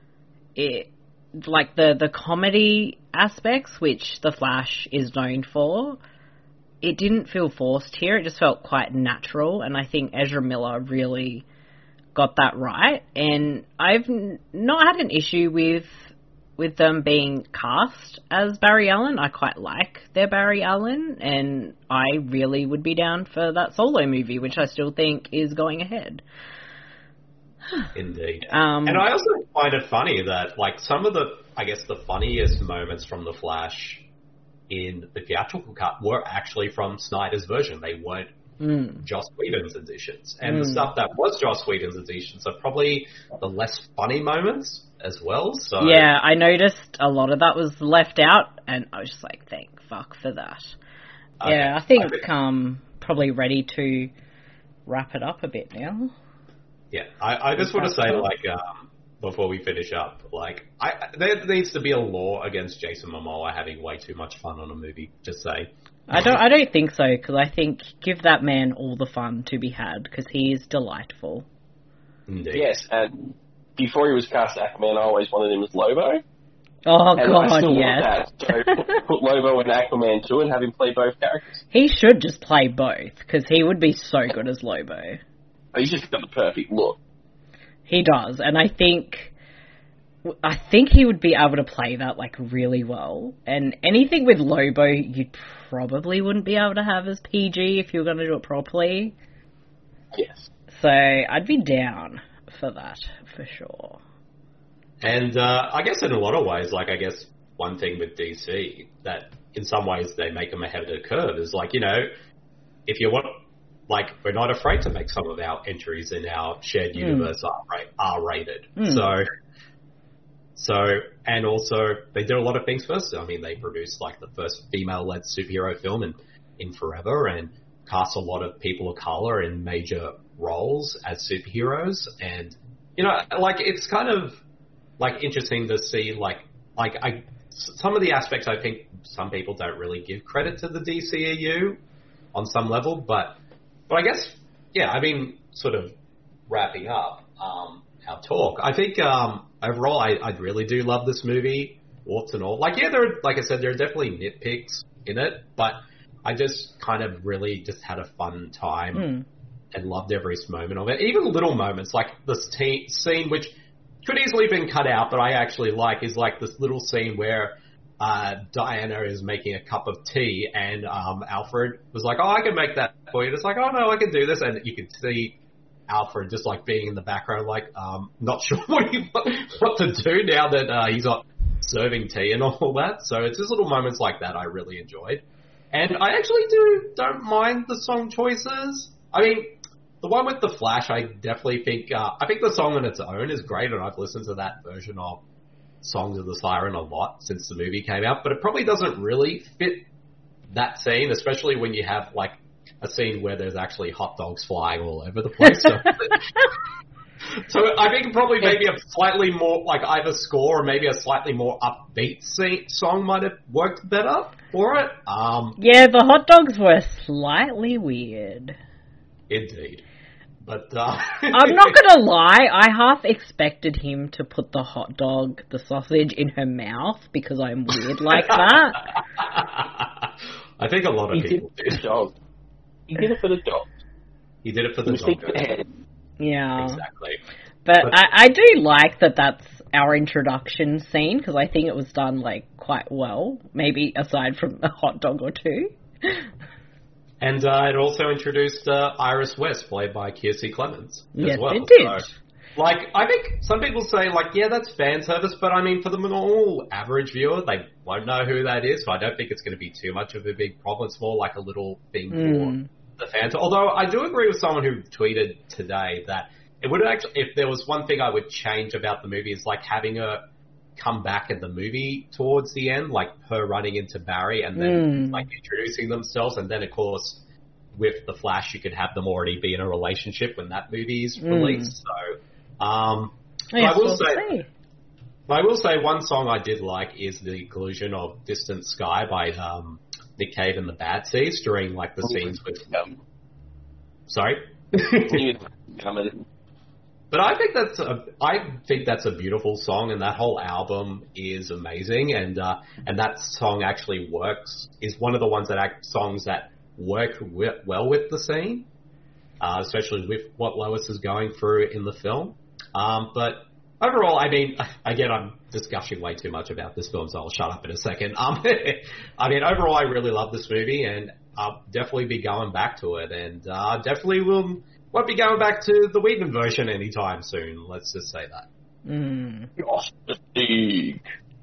It, like the, the comedy aspects, which the Flash is known for, it didn't feel forced here. It just felt quite natural, and I think Ezra Miller really got that right. And I've n- not had an issue with with them being cast as Barry Allen. I quite like their Barry Allen, and I really would be down for that solo movie, which I still think is going ahead. Indeed. Um, and I also find it funny that, like, some of the, I guess, the funniest moments from The Flash in the theatrical cut were actually from Snyder's version. They weren't mm. Joss Whedon's editions. And Mm. the stuff that was Joss Whedon's editions are probably the less funny moments as well. So Yeah, I noticed a lot of that was left out, and I was just like, thank fuck for that. Okay. Yeah, I think I think- um probably ready to wrap it up a bit now. Yeah, I, I just want to say, like, um, before we finish up, like, I, there needs to be a law against Jason Momoa having way too much fun on a movie. Just say. I don't. I don't think so, because I think give that man all the fun to be had, because he is delightful. Indeed. Yes, and before he was cast Aquaman, I always wanted him as Lobo. Oh and I god, still yes. want that. So put Lobo and Aquaman too, and have him play both characters. He should just play both, because he would be so good as Lobo. He's just got the perfect look. He does, and I think, I think he would be able to play that, like, really well. And anything with Lobo, you probably wouldn't be able to have as P G if you were going to do it properly. Yes. So I'd be down for that, for sure. And uh, I guess in a lot of ways, like, I guess one thing with D C that in some ways they make them ahead of the curve is, like, you know, if you want, like, we're not afraid to make some of our entries in our shared universe mm. R- R-rated. Mm. So, so, and also they did a lot of things first. I mean, they produced, like, the first female-led superhero film in, in forever, and casts a lot of people of color in major roles as superheroes, and you know, like it's kind of like interesting to see, like like I some of the aspects I think some people don't really give credit to the D C E U on some level, but but I guess yeah, I mean, sort of wrapping up um, our talk, I think um, overall I, I really do love this movie, warts and all. Like yeah, there are, like I said, there are definitely nitpicks in it, but I just kind of really just had a fun time. Mm. And loved every moment of it. Even little moments, like this te- scene, which could easily have been cut out, but I actually like, is like this little scene where uh, Diana is making a cup of tea, and um, Alfred was like, oh, I can make that for you. And it's like, oh, no, I can do this. And you can see Alfred just like being in the background, like, um, not sure what, he, what to do now that uh, he's not serving tea and all that. So it's just little moments like that I really enjoyed. And I actually do don't mind the song choices. I mean, the one with the Flash, I definitely think, uh, I think the song on its own is great, and I've listened to that version of Songs of the Siren a lot since the movie came out, but it probably doesn't really fit that scene, especially when you have, like, a scene where there's actually hot dogs flying all over the place. So, so I think probably maybe a slightly more, like, either score or maybe a slightly more upbeat scene, song might have worked better for it. Um, yeah, the hot dogs were slightly weird. Indeed. But uh... I'm not gonna lie, I half expected him to put the hot dog, the sausage, in her mouth because I'm weird like that. I think a lot of he people did. Did. Dog. He did it for the dog. He did it for the dog. Yeah. Exactly. But, but I, I do like that that's our introduction scene because I think it was done like quite well, maybe aside from a hot dog or two. And uh, it also introduced uh, Iris West, played by Kiersey Clemens, as yes, well. It did. So, like, I think some people say, like, yeah, that's fan service, but I mean, for the normal average viewer, they won't know who that is, so I don't think it's going to be too much of a big problem. It's more like a little thing mm. for the fans. Although I do agree with someone who tweeted today that it would actually, if there was one thing I would change about the movie, is like having her come back at the movie towards the end, like her running into Barry and then mm. like introducing themselves, and then of course with the Flash you could have them already be in a relationship when that movie is released. Mm. So um yes, I will we'll say see. I will say one song I did like is the Illusion of Distant Sky by um Nick Cave and the Bad Seeds during like the scenes with um, sorry But I think that's a, I think that's a beautiful song, and that whole album is amazing, and uh, and that song actually works. Is one of the ones that act, songs that work with, well with the scene, uh, especially with what Lois is going through in the film. Um, but overall, I mean, again, I'm discussing way too much about this film, so I'll shut up in a second. Um, I mean, overall, I really love this movie, and I'll definitely be going back to it, and uh, definitely will. Won't be going back to the Whedon version anytime soon, let's just say that. Mm. Justice League.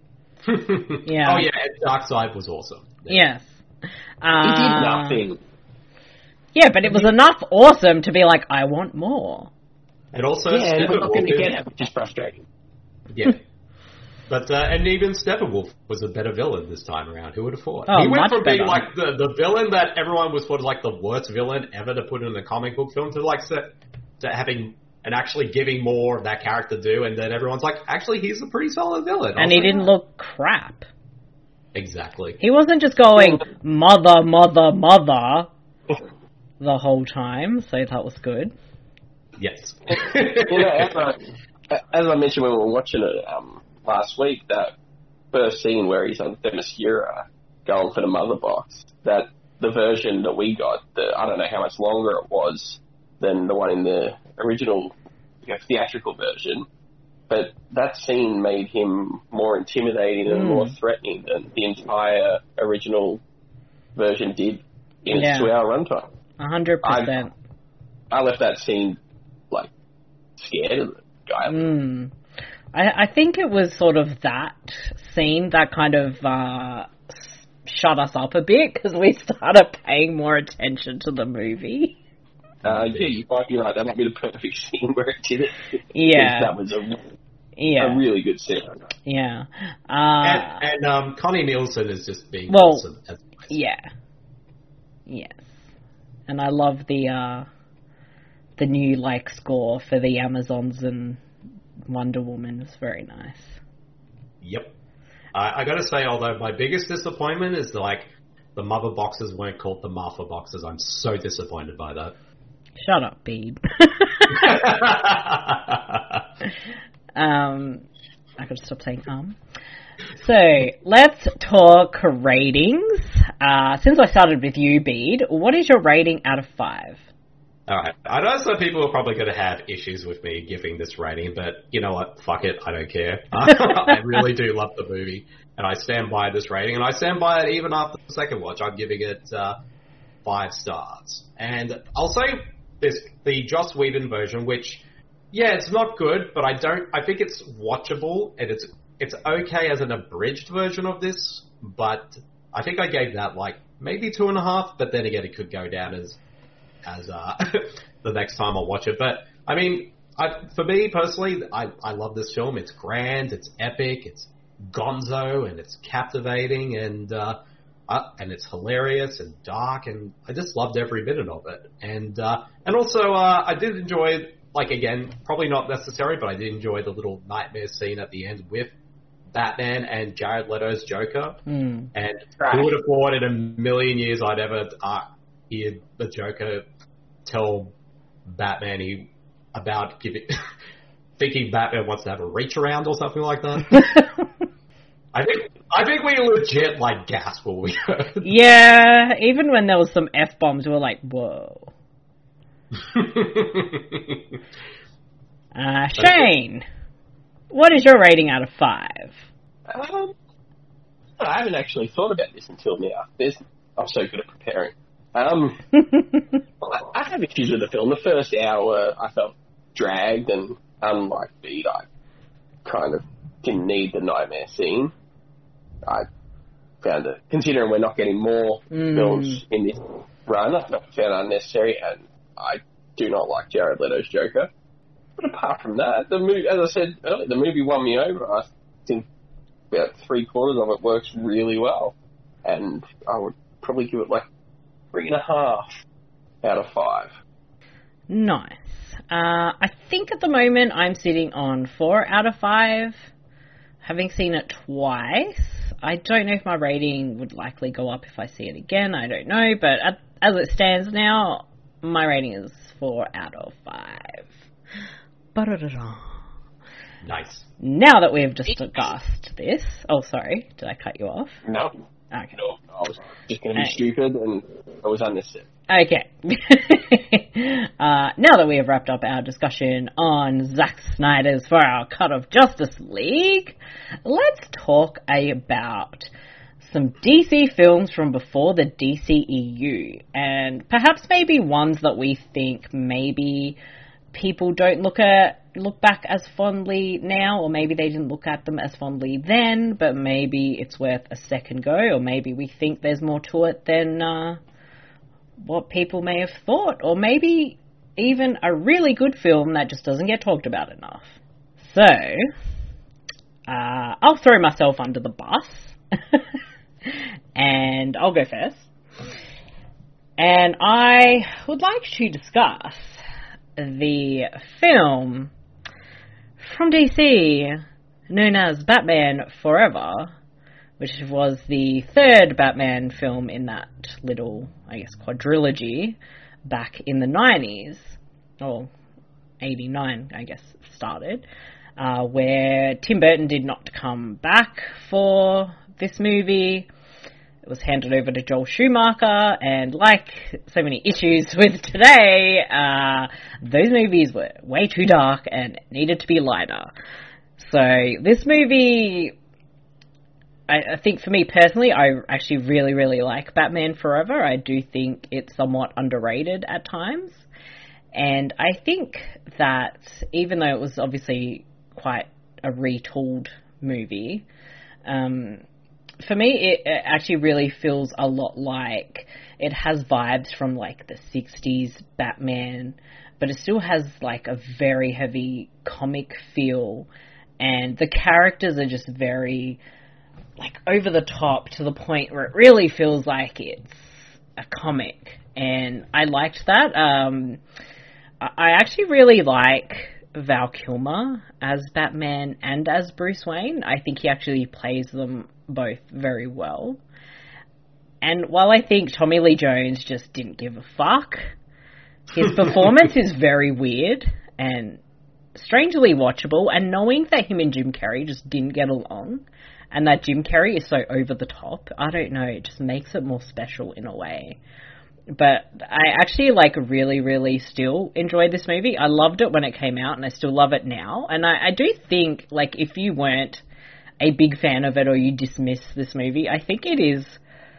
Yeah. Oh yeah, and Darkseid was awesome. Yeah. Yes. Uh, he did nothing. Yeah, but it was enough awesome to be like, I want more. And also, yeah, we're not going to is, get it, which is frustrating. Yeah. But, uh, and even Steppenwolf was a better villain this time around. Who would have thought? Oh, he went much from being better. like the, the villain that everyone was thought like the worst villain ever to put in a comic book film to like to, to having and actually giving more of that character do, and then everyone's like, actually, he's a pretty solid villain. And he like, didn't look crap. Exactly. He wasn't just going, mother, mother, mother, the whole time, so that was good. Yes. You know, as I, as I mentioned when we were watching it, um, last week, that first scene where he's on Themyscira going for the mother box, that the version that we got, the, I don't know how much longer it was than the one in the original, you know, theatrical version, but that scene made him more intimidating and mm. more threatening than the entire original version did in its yeah. two-hour runtime. A hundred percent. I left that scene, like, scared of the guy. Mm. I, I think it was sort of that scene that kind of uh, shut us up a bit because we started paying more attention to the movie. Uh, yeah, you might be right. That might be the perfect scene where it did it. Yeah. That was a, yeah. a really good scene. Yeah. Uh, and and um, Connie Nielsen is just being well, awesome. As yeah. Yes. And I love the uh, the new like score for the Amazons and Wonder Woman. It's very nice. Yep. I, I gotta say, although my biggest disappointment is like the mother boxes weren't called the Martha boxes. I'm so disappointed by that. Shut up, Bede. um, I gotta stop saying um. So, let's talk ratings. Uh, since I started with you, Bede, what is your rating out of five? Alright, I know some people are probably going to have issues with me giving this rating, but you know what? Fuck it, I don't care. I really do love the movie, and I stand by this rating, and I stand by it even after the second watch. I'm giving it uh, five stars. And I'll say this, the Joss Whedon version, which, yeah, it's not good, but I don't, I think it's watchable, and it's It's okay as an abridged version of this, but I think I gave that like maybe two and a half, but then again it could go down as as uh, the next time I watch it. But I mean, I, for me personally, I, I love this film. It's grand, it's epic, it's gonzo, and it's captivating, and uh, uh, and it's hilarious and dark, and I just loved every minute of it. And uh, and also uh, I did enjoy, like again, probably not necessary, but I did enjoy the little nightmare scene at the end with Batman and Jared Leto's Joker. Mm. And who would have thought in a million years I'd ever uh, hear the Joker tell Batman he, about giving, thinking Batman wants to have a reach around or something like that. I think I think we legit like gasped when we heard. Yeah, even when there was some F-bombs, we were like, whoa. uh, Shane, what is your rating out of five? Um, I haven't actually thought about this until now. There's, I'm so good at preparing. Um, I, I have issues with the film. The first hour I felt dragged, and unlike Bede, I kind of didn't need the nightmare scene. I found it, considering we're not getting more mm. films in this run, I found it unnecessary, and I do not like Jared Leto's Joker. But apart from that, the movie, as I said earlier, the movie won me over. I think about three quarters of it works really well, and I would probably give it like three and a half out of five. Nice. Uh, I think at the moment I'm sitting on four out of five. Having seen it twice, I don't know if my rating would likely go up if I see it again. I don't know, but at, as it stands now, my rating is four out of five. Ba-da-da-da. Nice. Now that we've discussed this... Oh, sorry. Did I cut you off? No. Okay. No, I was just going to be okay. stupid, and it was unnecessary. Okay. uh, now that we have wrapped up our discussion on Zack Snyder's For Our Cut of Justice League, let's talk about some D C films from before the D C E U, and perhaps maybe ones that we think maybe people don't look at look back as fondly now, or maybe they didn't look at them as fondly then, but maybe it's worth a second go, or maybe we think there's more to it than uh, what people may have thought, or maybe even a really good film that just doesn't get talked about enough. So, uh, I'll throw myself under the bus, and I'll go first. And I would like to discuss the film from D C known as Batman Forever, which was the third Batman film in that little, I guess, quadrilogy back in the nineties, or eighty-nine, I guess, started, uh, where Tim Burton did not come back for this movie. It was handed over to Joel Schumacher, and like so many issues with today, uh, those movies were way too dark and needed to be lighter. So this movie, I, I think for me personally, I actually really, really like Batman Forever. I do think it's somewhat underrated at times. And I think that even though it was obviously quite a retooled movie, um... for me, it, it actually really feels a lot like it has vibes from, like, the sixties Batman, but it still has, like, a very heavy comic feel, and the characters are just very, like, over the top to the point where it really feels like it's a comic. and I liked that. Um, I actually really like Val Kilmer as Batman and as Bruce Wayne. I think he actually plays them both very well. And while I think Tommy Lee Jones just didn't give a fuck, his performance is very weird and strangely watchable, and knowing that him and Jim Carrey just didn't get along, and that Jim Carrey is so over the top, I don't know, it just makes it more special in a way. But I actually, like, really, really still enjoyed this movie. I loved it when it came out, and I still love it now. And I, I do think, like, if you weren't a big fan of it or you dismiss this movie, I think it is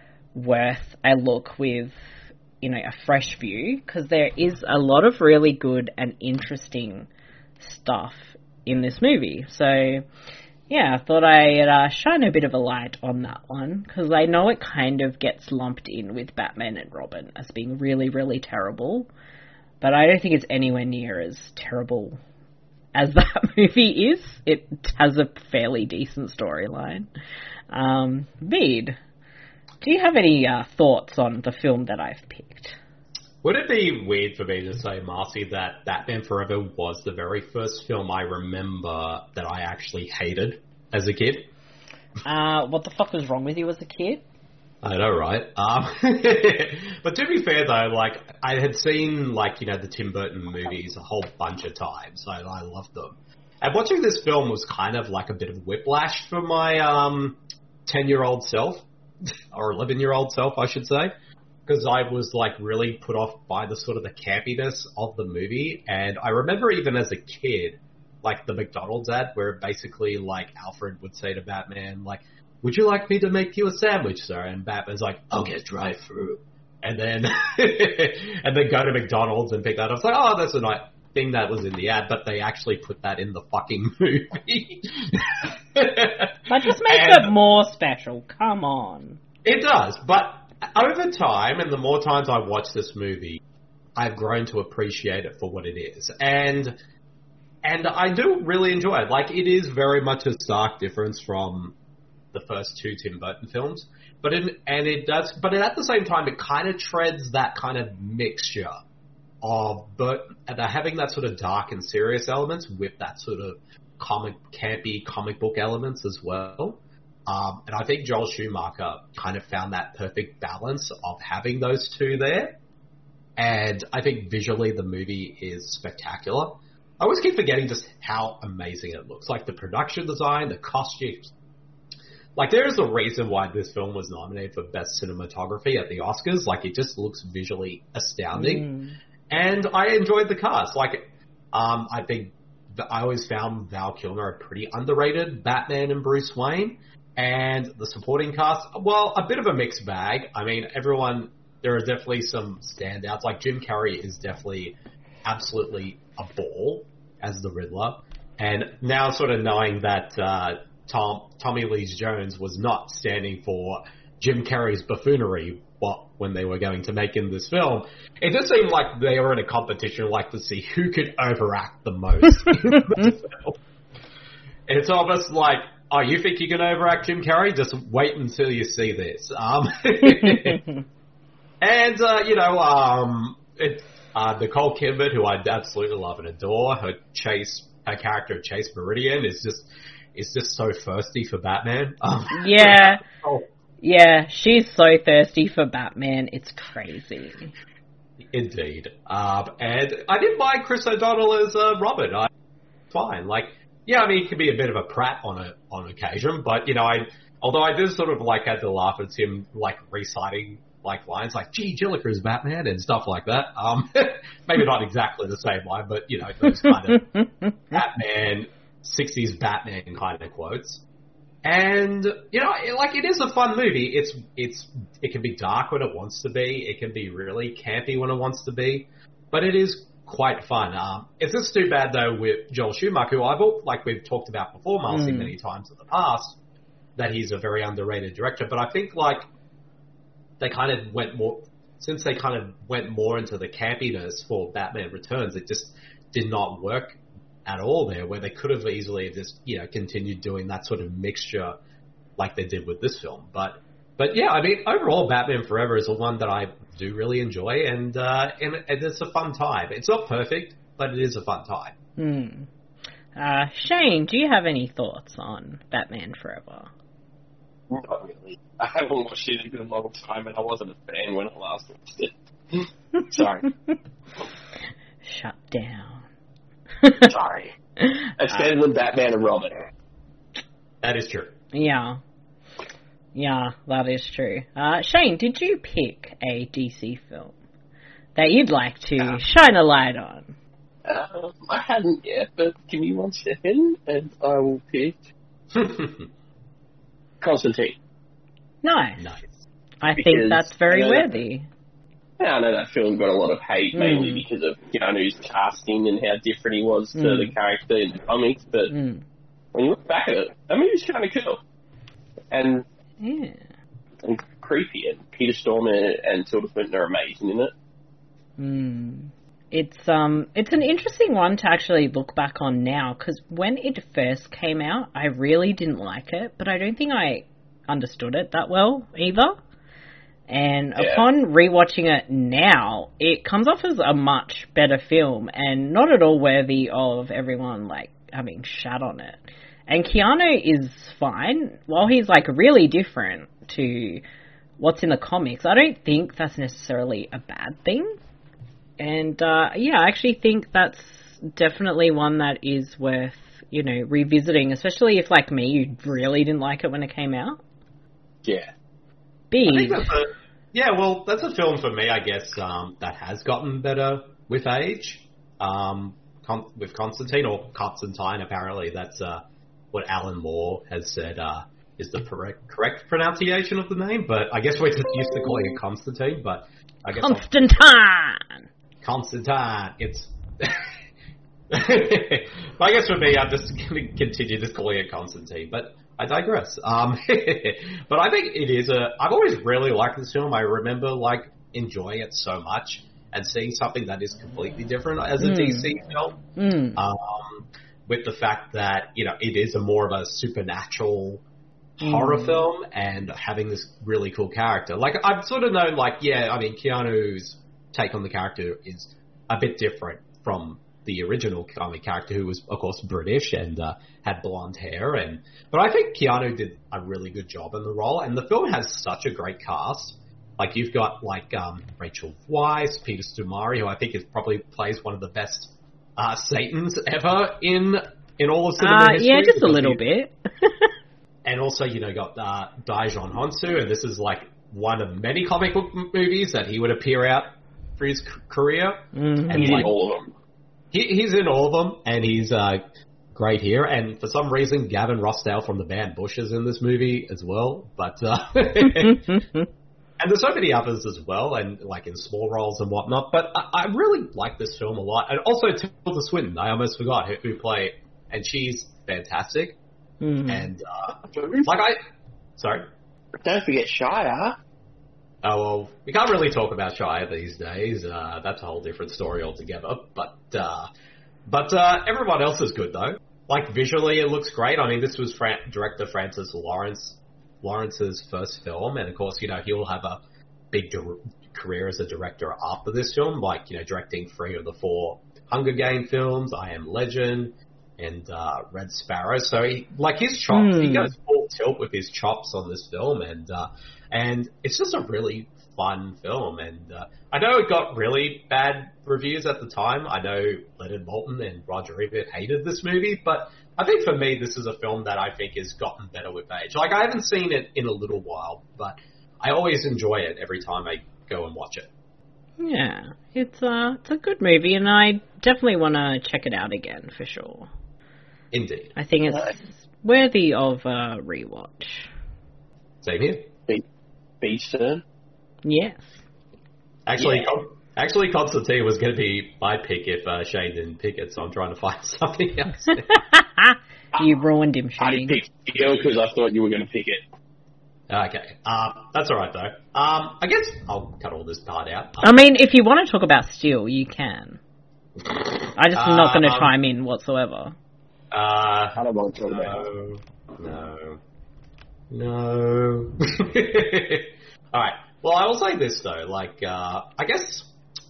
worth a look with, you know, a fresh view, because there is a lot of really good and interesting stuff in this movie. So, yeah, I thought I'd uh, shine a bit of a light on that one, because I know it kind of gets lumped in with Batman and Robin as being really, really terrible, but I don't think it's anywhere near as terrible as that movie is. It has a fairly decent storyline. Um, Bede, do you have any uh, thoughts on the film that I've picked? Would it be weird for me to say, Marcy, that Batman Forever was the very first film I remember that I actually hated as a kid? Uh, what the fuck was wrong with you as a kid? I know, right? Um, but to be fair, though, like, I had seen, like, you know, the Tim Burton movies a whole bunch of times. I, I loved them. And watching this film was kind of like a bit of whiplash for my um, ten-year-old self, or eleven-year-old self, I should say. Because I was, like, really put off by the sort of the campiness of the movie. And I remember even as a kid, like, the McDonald's ad, where basically, like, Alfred would say to Batman, like, would you like me to make you a sandwich, sir? And Batman's like, I'll get drive-through. And then, and then go to McDonald's and pick that up. It's like, oh, that's a nice thing that was in the ad, but they actually put that in the fucking movie. That just makes and it more special. Come on. It does, but over time, and the more times I watch this movie, I've grown to appreciate it for what it is. And and I do really enjoy it. Like, it is very much a stark difference from the first two Tim Burton films. But in, and it does, but at the same time, it kind of treads that kind of mixture of, but they're having that sort of dark and serious elements with that sort of comic, campy comic book elements as well. Um, and I think Joel Schumacher kind of found that perfect balance of having those two there. And I think visually the movie is spectacular. I always keep forgetting just how amazing it looks. Like the production design, the costumes. Like there is a reason why this film was nominated for Best Cinematography at the Oscars. Like it just looks visually astounding. Mm. And I enjoyed the cast. Like, um, I think I always found Val Kilmer a pretty underrated Batman and Bruce Wayne. And the supporting cast, well, a bit of a mixed bag. I mean, everyone, there are definitely some standouts. Like Jim Carrey is definitely absolutely a ball as the Riddler. And now sort of knowing that uh, Tom, Tommy Lee Jones was not standing for Jim Carrey's buffoonery what, when they were going to make in this film, it just seemed like they were in a competition like to see who could overact the most in the film. It's almost like, oh, you think you can overact Jim Carrey? Just wait until you see this. Um, and, uh, you know, um, it, uh, Nicole Kidman, who I absolutely love and adore, her Chase, her character Chase Meridian is just, is just so thirsty for Batman. Um, yeah. oh. Yeah, she's so thirsty for Batman. It's crazy. Indeed. Um, and I didn't mind Chris O'Donnell as uh, Robin. I, fine. Like, yeah, I mean, he can be a bit of a prat on a, on occasion, but, you know, I, although I did sort of, like, had to laugh at him, like, reciting, like, lines like, gee, Jilliker's Batman and stuff like that. Um, maybe not exactly the same line, but, you know, those kind of Batman, sixties Batman kind of quotes. And, you know, it, like, it is a fun movie. It's, it's, it can be dark when it wants to be. It can be really campy when it wants to be. But it is quite fun. Um, it's just too bad, though, with Joel Schumacher, who I've, like we've talked about before, Marcy, mm. many times in the past, that he's a very underrated director. But I think, like, they kind of went more, since they kind of went more into the campiness for Batman Returns, it just did not work at all there, where they could have easily just, you know, continued doing that sort of mixture like they did with this film. But but yeah, I mean, overall, Batman Forever is the one that I do really enjoy, and uh, and, and it's a fun time. It's not perfect, but it is a fun time. Hmm. Uh, Shane, do you have any thoughts on Batman Forever? Not really. I haven't watched it in a long time, and I wasn't a fan when I last watched it. Sorry. Shut down. Sorry. It's better than Batman and Robin. That is true. Yeah. Yeah, that is true. Uh, Shane, did you pick a D C film that you'd like to uh, shine a light on? Um, I hadn't yet, but give me one second, and I will pick Constantine. Nice. Nice. I Because think that's very I know worthy. That, yeah, I know that film got a lot of hate, Mm. mainly because of Keanu's casting and how different he was to Mm. the character in the comics, but Mm. when you look back at it, that movie's kind of cool. And, Yeah. and creepy, and Peter Storm and, and Tilda Swinton are amazing in it. Mm. It's um, it's an interesting one to actually look back on now, because when it first came out, I really didn't like it, but I don't think I understood it that well either. And Yeah. upon rewatching it now, it comes off as a much better film, and not at all worthy of everyone like having shat on it. And Keanu is fine, while he's like really different to what's in the comics. I don't think that's necessarily a bad thing. And, uh, yeah, I actually think that's definitely one that is worth, you know, revisiting, especially if, like me, you really didn't like it when it came out. Yeah. B. I think that's a, yeah, well, that's a film for me, I guess, um, that has gotten better with age. Um, Con- with Constantine, or Constantine, apparently, that's uh, what Alan Moore has said uh, is the correct, correct pronunciation of the name, but I guess we're just used to calling it Constantine, but I guess... Constantine! I'll... Constantine, it's... I guess for me, I'm just going to continue just calling it Constantine, but I digress. Um, but I think it is a... I've always really liked this film. I remember, like, enjoying it so much and seeing something that is completely different as a Mm. D C film. Mm. Um, with the fact that, you know, it is a more of a supernatural Mm. horror film and having this really cool character. Like, I've sort of known, like, yeah, I mean, Keanu's take on the character is a bit different from the original comic character, who was, of course, British and uh, had blonde hair. And but I think Keanu did a really good job in the role, and the film has such a great cast. Like, you've got, like, um, Rachel Weisz, Peter Stormare, who I think is probably plays one of the best uh, Satans ever in in all of cinema Uh, history. yeah, just a because little he- bit. And also, you know, you got uh, Daejeon Honsu, and this is, like, one of many comic book m- movies that he would appear out for his c- career. Mhm. And, He's in like, all of them. he, he's in all of them, and he's uh, great here. And for some reason, Gavin Rossdale from the band Bush is in this movie as well. But uh, and there's so many others as well, and like in small roles and whatnot. But I, I really like this film a lot, and also Tilda Swinton. I almost forgot who, who played, and she's fantastic. Mhm. And uh, like I, sorry. Don't forget Shia. Oh, well, we can't really talk about Shia these days. Uh, that's a whole different story altogether. But uh, but uh, everyone else is good, though. Like, visually, it looks great. I mean, this was Fran- director Francis Lawrence Lawrence's first film. And, of course, you know, he'll have a big di- career as a director after this film, like, you know, directing three of the four Hunger Game films, I Am Legend, and uh, Red Sparrow. So, he, like, his chops, Hmm. he goes full tilt with his chops on this film. And... Uh, And it's just a really fun film. And uh, I know it got really bad reviews at the time. I know Leonard Maltin and Roger Ebert hated this movie. But I think for me, this is a film that I think has gotten better with age. Like, I haven't seen it in a little while, but I always enjoy it every time I go and watch it. Yeah, it's, uh, it's a good movie, and I definitely want to check it out again, for sure. Indeed. I think it's worthy of a rewatch. Same here. Beast turn. Yes. Actually, Yeah. Con- actually, Constantine was going to be my pick if uh, Shane didn't pick it, so I'm trying to find something else. You ruined him, I Shane. picked Gil because I thought you were going to pick it. Okay, uh, that's all right though. Um, I guess I'll cut all this part out. I mean, if you want to talk about Steel, you can. I'm just not going to Um, chime in whatsoever. Uh, I don't want to talk about it. no, no, no. Alright, well, I will say this, though. Like, uh, I guess,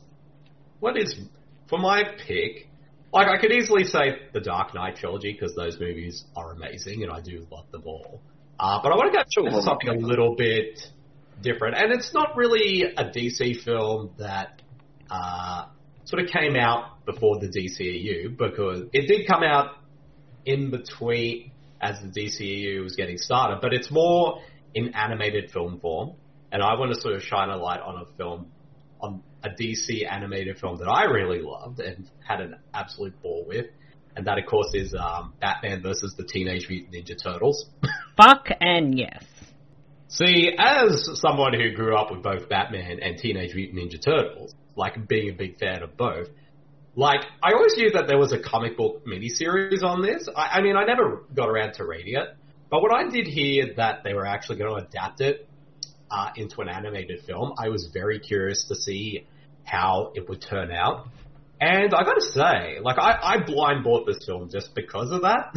what is, for my pick, like, I could easily say the Dark Knight trilogy, because those movies are amazing, and I do love them all. Uh, but I want to go Sure. to something a little bit different. And it's not really a D C film that uh, sort of came out before the D C E U, because it did come out in between as the D C E U was getting started, but it's more in animated film form. And I want to sort of shine a light on a film, on a D C animated film that I really loved and had an absolute ball with. And that, of course, is um, Batman versus the Teenage Mutant Ninja Turtles. Fuck and yes. See, as someone who grew up with both Batman and Teenage Mutant Ninja Turtles, like being a big fan of both, like, I always knew that there was a comic book miniseries on this. I, I mean, I never got around to reading it. But when I did hear that they were actually going to adapt it uh, into an animated film, I was very curious to see how it would turn out. And I gotta say, like, I, I blind bought this film just because of that.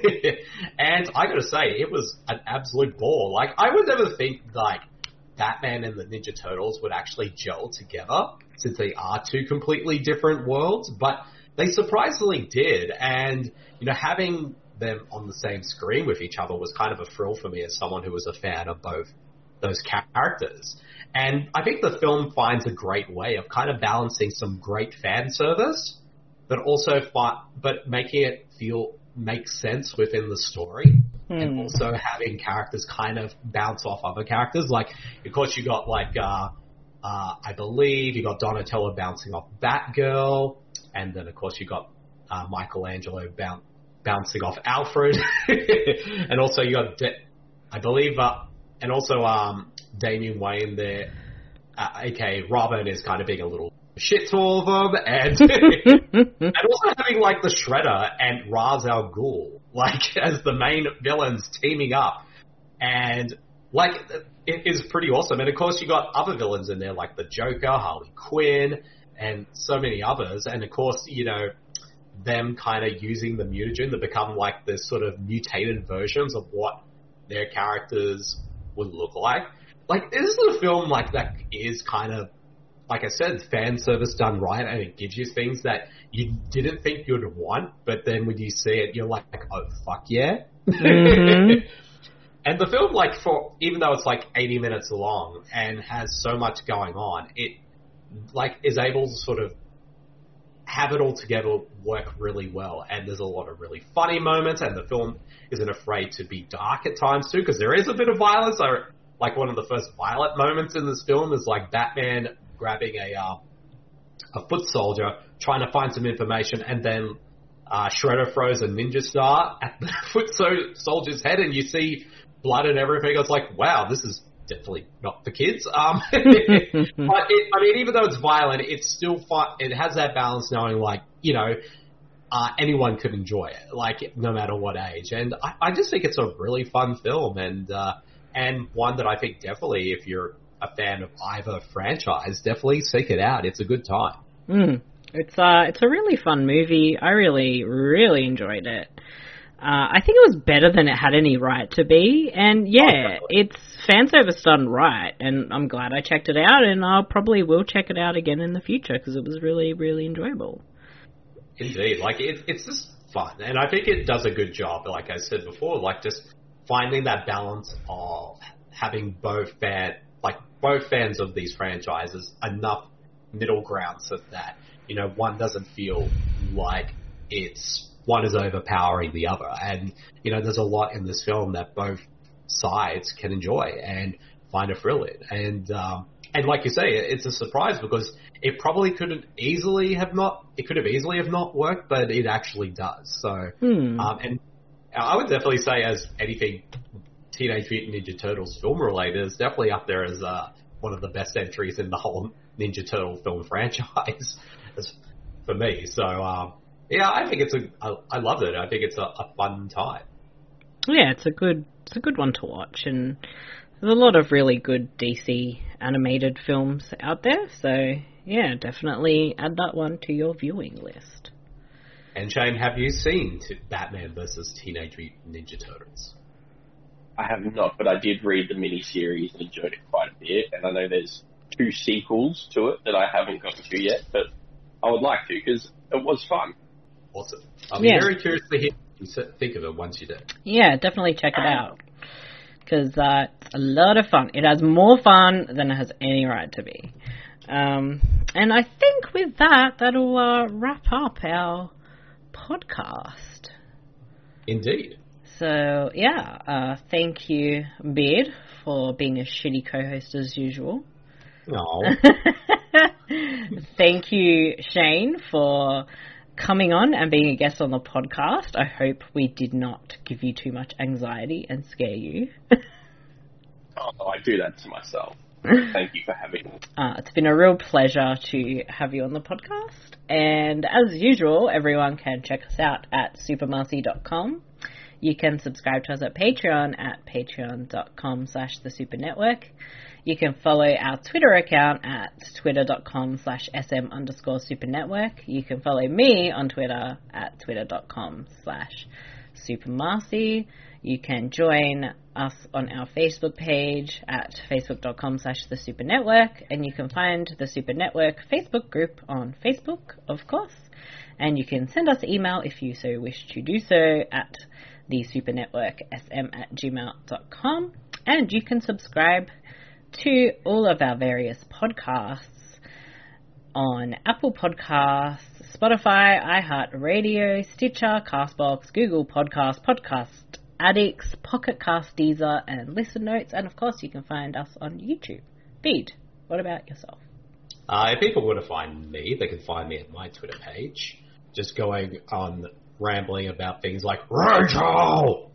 And I gotta say, it was an absolute ball. Like, I would never think, like, Batman and the Ninja Turtles would actually gel together, since they are two completely different worlds, but they surprisingly did. And, you know, having them on the same screen with each other was kind of a thrill for me as someone who was a fan of both those characters. And I think the film finds a great way of kind of balancing some great fan service, but also fi- but making it feel make sense within the story, mm. and also having characters kind of bounce off other characters. Like, of course, you got like uh, uh, I believe you got Donatello bouncing off Batgirl, and then of course you got uh, Michelangelo boun- bouncing off Alfred, and also you got De- I believe. Uh, And also, um, Damian Wayne there, uh, aka Robin, is kind of being a little shit to all of them, and and also having like the Shredder and Ra's al Ghul like as the main villains teaming up, and like it is pretty awesome. And of course, you got other villains in there like the Joker, Harley Quinn, and so many others. And of course, you know, them kind of using the mutagen to become like this sort of mutated versions of what their characters would look like. Like, this is a film like that is kind of, like I said, fan service done right, and it gives you things that you didn't think you'd want, but then when you see it, you're like, oh, fuck yeah. Mm-hmm. And the film, like, for, even though it's like eighty minutes long and has so much going on, it, like, is able to sort of have it all together work really well. And there's a lot of really funny moments, and the film isn't afraid to be dark at times too, because there is a bit of violence. So, like, one of the first violent moments in this film is like Batman grabbing a uh, a foot soldier, trying to find some information, and then uh, Shredder throws a ninja star at the foot so- soldier's head, and you see blood and everything. It's like, wow, this is definitely not for kids. Um, but it, I mean, even though it's violent, it's still fun. It has that balance, knowing, like, you know, uh, anyone could enjoy it, like, no matter what age. And I, I just think it's a really fun film, and uh, and one that I think definitely, if you're a fan of either franchise, definitely seek it out. It's a good time. Mm. It's uh, it's a really fun movie. I really, really enjoyed it. Uh, I think it was better than it had any right to be, and yeah, oh, it's fan service done right, and I'm glad I checked it out, and I probably will check it out again in the future, because it was really, really enjoyable. Indeed, like, it, it's just fun, and I think it does a good job, like I said before, like, just finding that balance of having both fan, like, both fans of these franchises, enough middle ground so that, you know, one doesn't feel like it's one is overpowering the other. And, you know, there's a lot in this film that both sides can enjoy and find a thrill in. And, um, and like you say, it's a surprise, because it probably couldn't easily have not, it could have easily have not worked, but it actually does. So, hmm. um, and I would definitely say, as anything Teenage Mutant Ninja Turtles film related, is definitely up there as, uh, one of the best entries in the whole Ninja Turtle film franchise for me. So, um, yeah, I think it's a. I, I loved it. I think it's a, a fun time. Yeah, it's a good. It's a good one to watch, and there's a lot of really good D C animated films out there. So yeah, definitely add that one to your viewing list. And Shane, have you seen t- Batman versus Teenage Mutant Ninja Turtles? I have not, but I did read the miniseries and enjoyed it quite a bit. And I know there's two sequels to it that I haven't gotten to yet, but I would like to because it was fun. Awesome. I'll be Yeah. very curious to hear what you think of it once you do. Yeah, definitely check it out. Because uh, it's a lot of fun. It has more fun than it has any right to be. Um, and I think with that, that'll uh, wrap up our podcast. Indeed. So, yeah, uh, thank you, Beard, for being a shitty co-host as usual. No. Thank you, Shane, for coming on and being a guest on the podcast. I hope we did not give you too much anxiety and scare you. Oh, I do that to myself. Thank you for having me. Uh, it's been a real pleasure to have you on the podcast. And as usual, everyone can check us out at supermarcy dot com. You can subscribe to us at Patreon at patreon.com slash the super network. You can follow our Twitter account at twitter.com slash sm underscore super network. You can follow me on Twitter at twitter.com slash supermarcy. You can join us on our Facebook page at facebook.com slash the super network. And you can find the Super Network Facebook group on Facebook, of course. And you can send us an email if you so wish to do so at the supernetworksm at gmail dot com. And you can subscribe to all of our various podcasts on Apple Podcasts, Spotify, iHeartRadio, Stitcher, Castbox, Google Podcasts, Podcast Addicts, Pocket Cast, Deezer, and Listen Notes. And of course, you can find us on YouTube. Bede, what about yourself? Uh, if people want to find me, they can find me at my Twitter page. Just going on rambling about things like Rachel!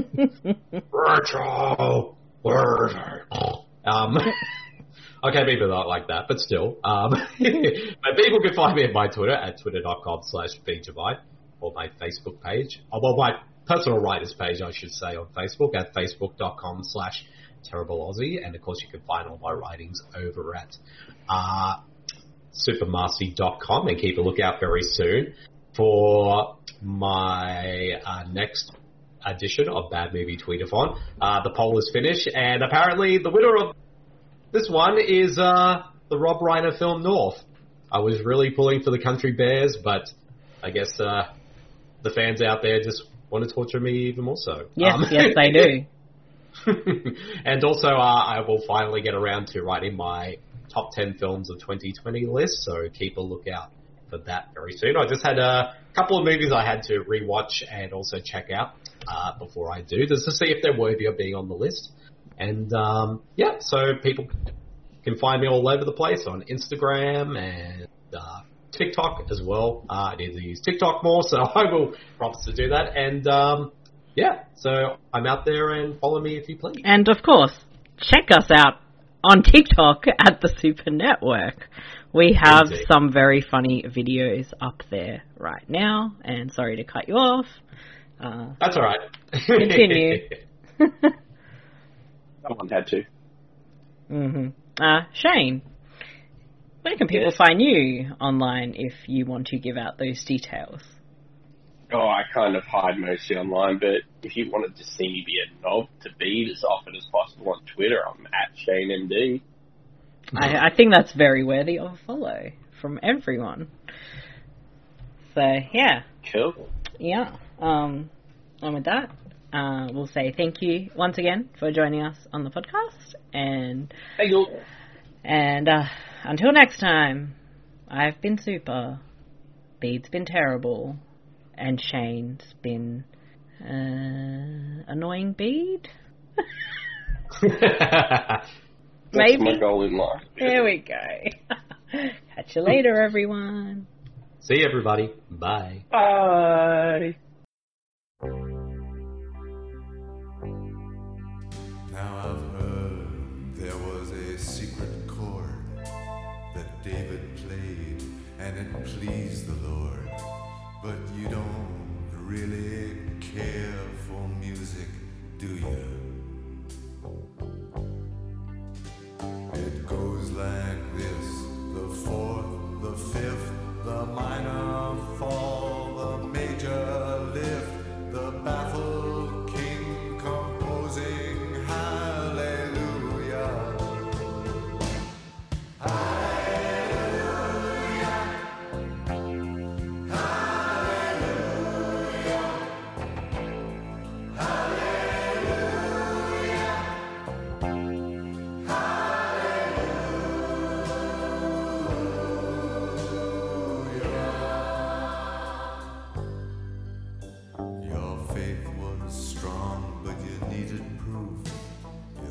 Rachel! Rachel! Um, okay, maybe not like that, but still. Um, but people can find me at my Twitter at twitter.com slash bjavide or my Facebook page. Oh, well, my personal writers page, I should say, on Facebook at facebook.com slash terrible Aussie. And of course, you can find all my writings over at uh, supermarcy dot com and keep a lookout very soon for my uh, next edition of Bad Movie Tweetathon. Uh, the poll is finished, and apparently the winner of this one is uh, the Rob Reiner film North. I was really pulling for the Country Bears, but I guess uh, the fans out there just want to torture me even more so. Yes, um, yes, they do. And also, uh, I will finally get around to writing my top ten films of twenty twenty list, so keep a lookout for that very soon. I just had a couple of movies I had to rewatch and also check out uh, before I do, just to see if they're worthy of being on the list. And um, yeah, so people can find me all over the place on Instagram and uh, TikTok as well. Uh, I need to use TikTok more, so I will promise to do that. And um, yeah, so I'm out there, and follow me if you please. And of course, check us out on TikTok at the Super Network. We have Indeed. some some very funny videos up there right now, and sorry to cut you off. Uh, That's all right. Continue. Someone had to. mm-hmm. uh, Shane, where can people Yes. find you online if you want to give out those details? Oh, I kind of hide mostly online, but if you wanted to see me be a knob to Bede as often as possible on Twitter, I'm at ShaneMD. I, I think that's very worthy of a follow from everyone. So, yeah. Cool. Yeah. Um, and with that, uh, we'll say thank you once again for joining us on the podcast. And, Hey, you. and uh, until next time, I've been super. Bede's been terrible. And Shane's been uh, annoying Bede. That's Maybe. my goal in life. There we go. Catch you later, everyone. See you, everybody. Bye. Bye. Now I've heard there was a secret chord that David played, and it pleased the Lord. But you don't really care for music, do you? It goes like this: the fourth, the fifth, the minor fall, the major lift, the baffled king composing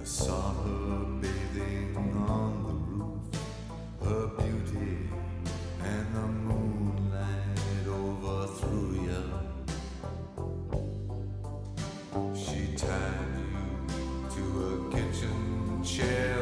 saw her bathing on the roof, her beauty and the moonlight overthrew you. She tied you to a kitchen chair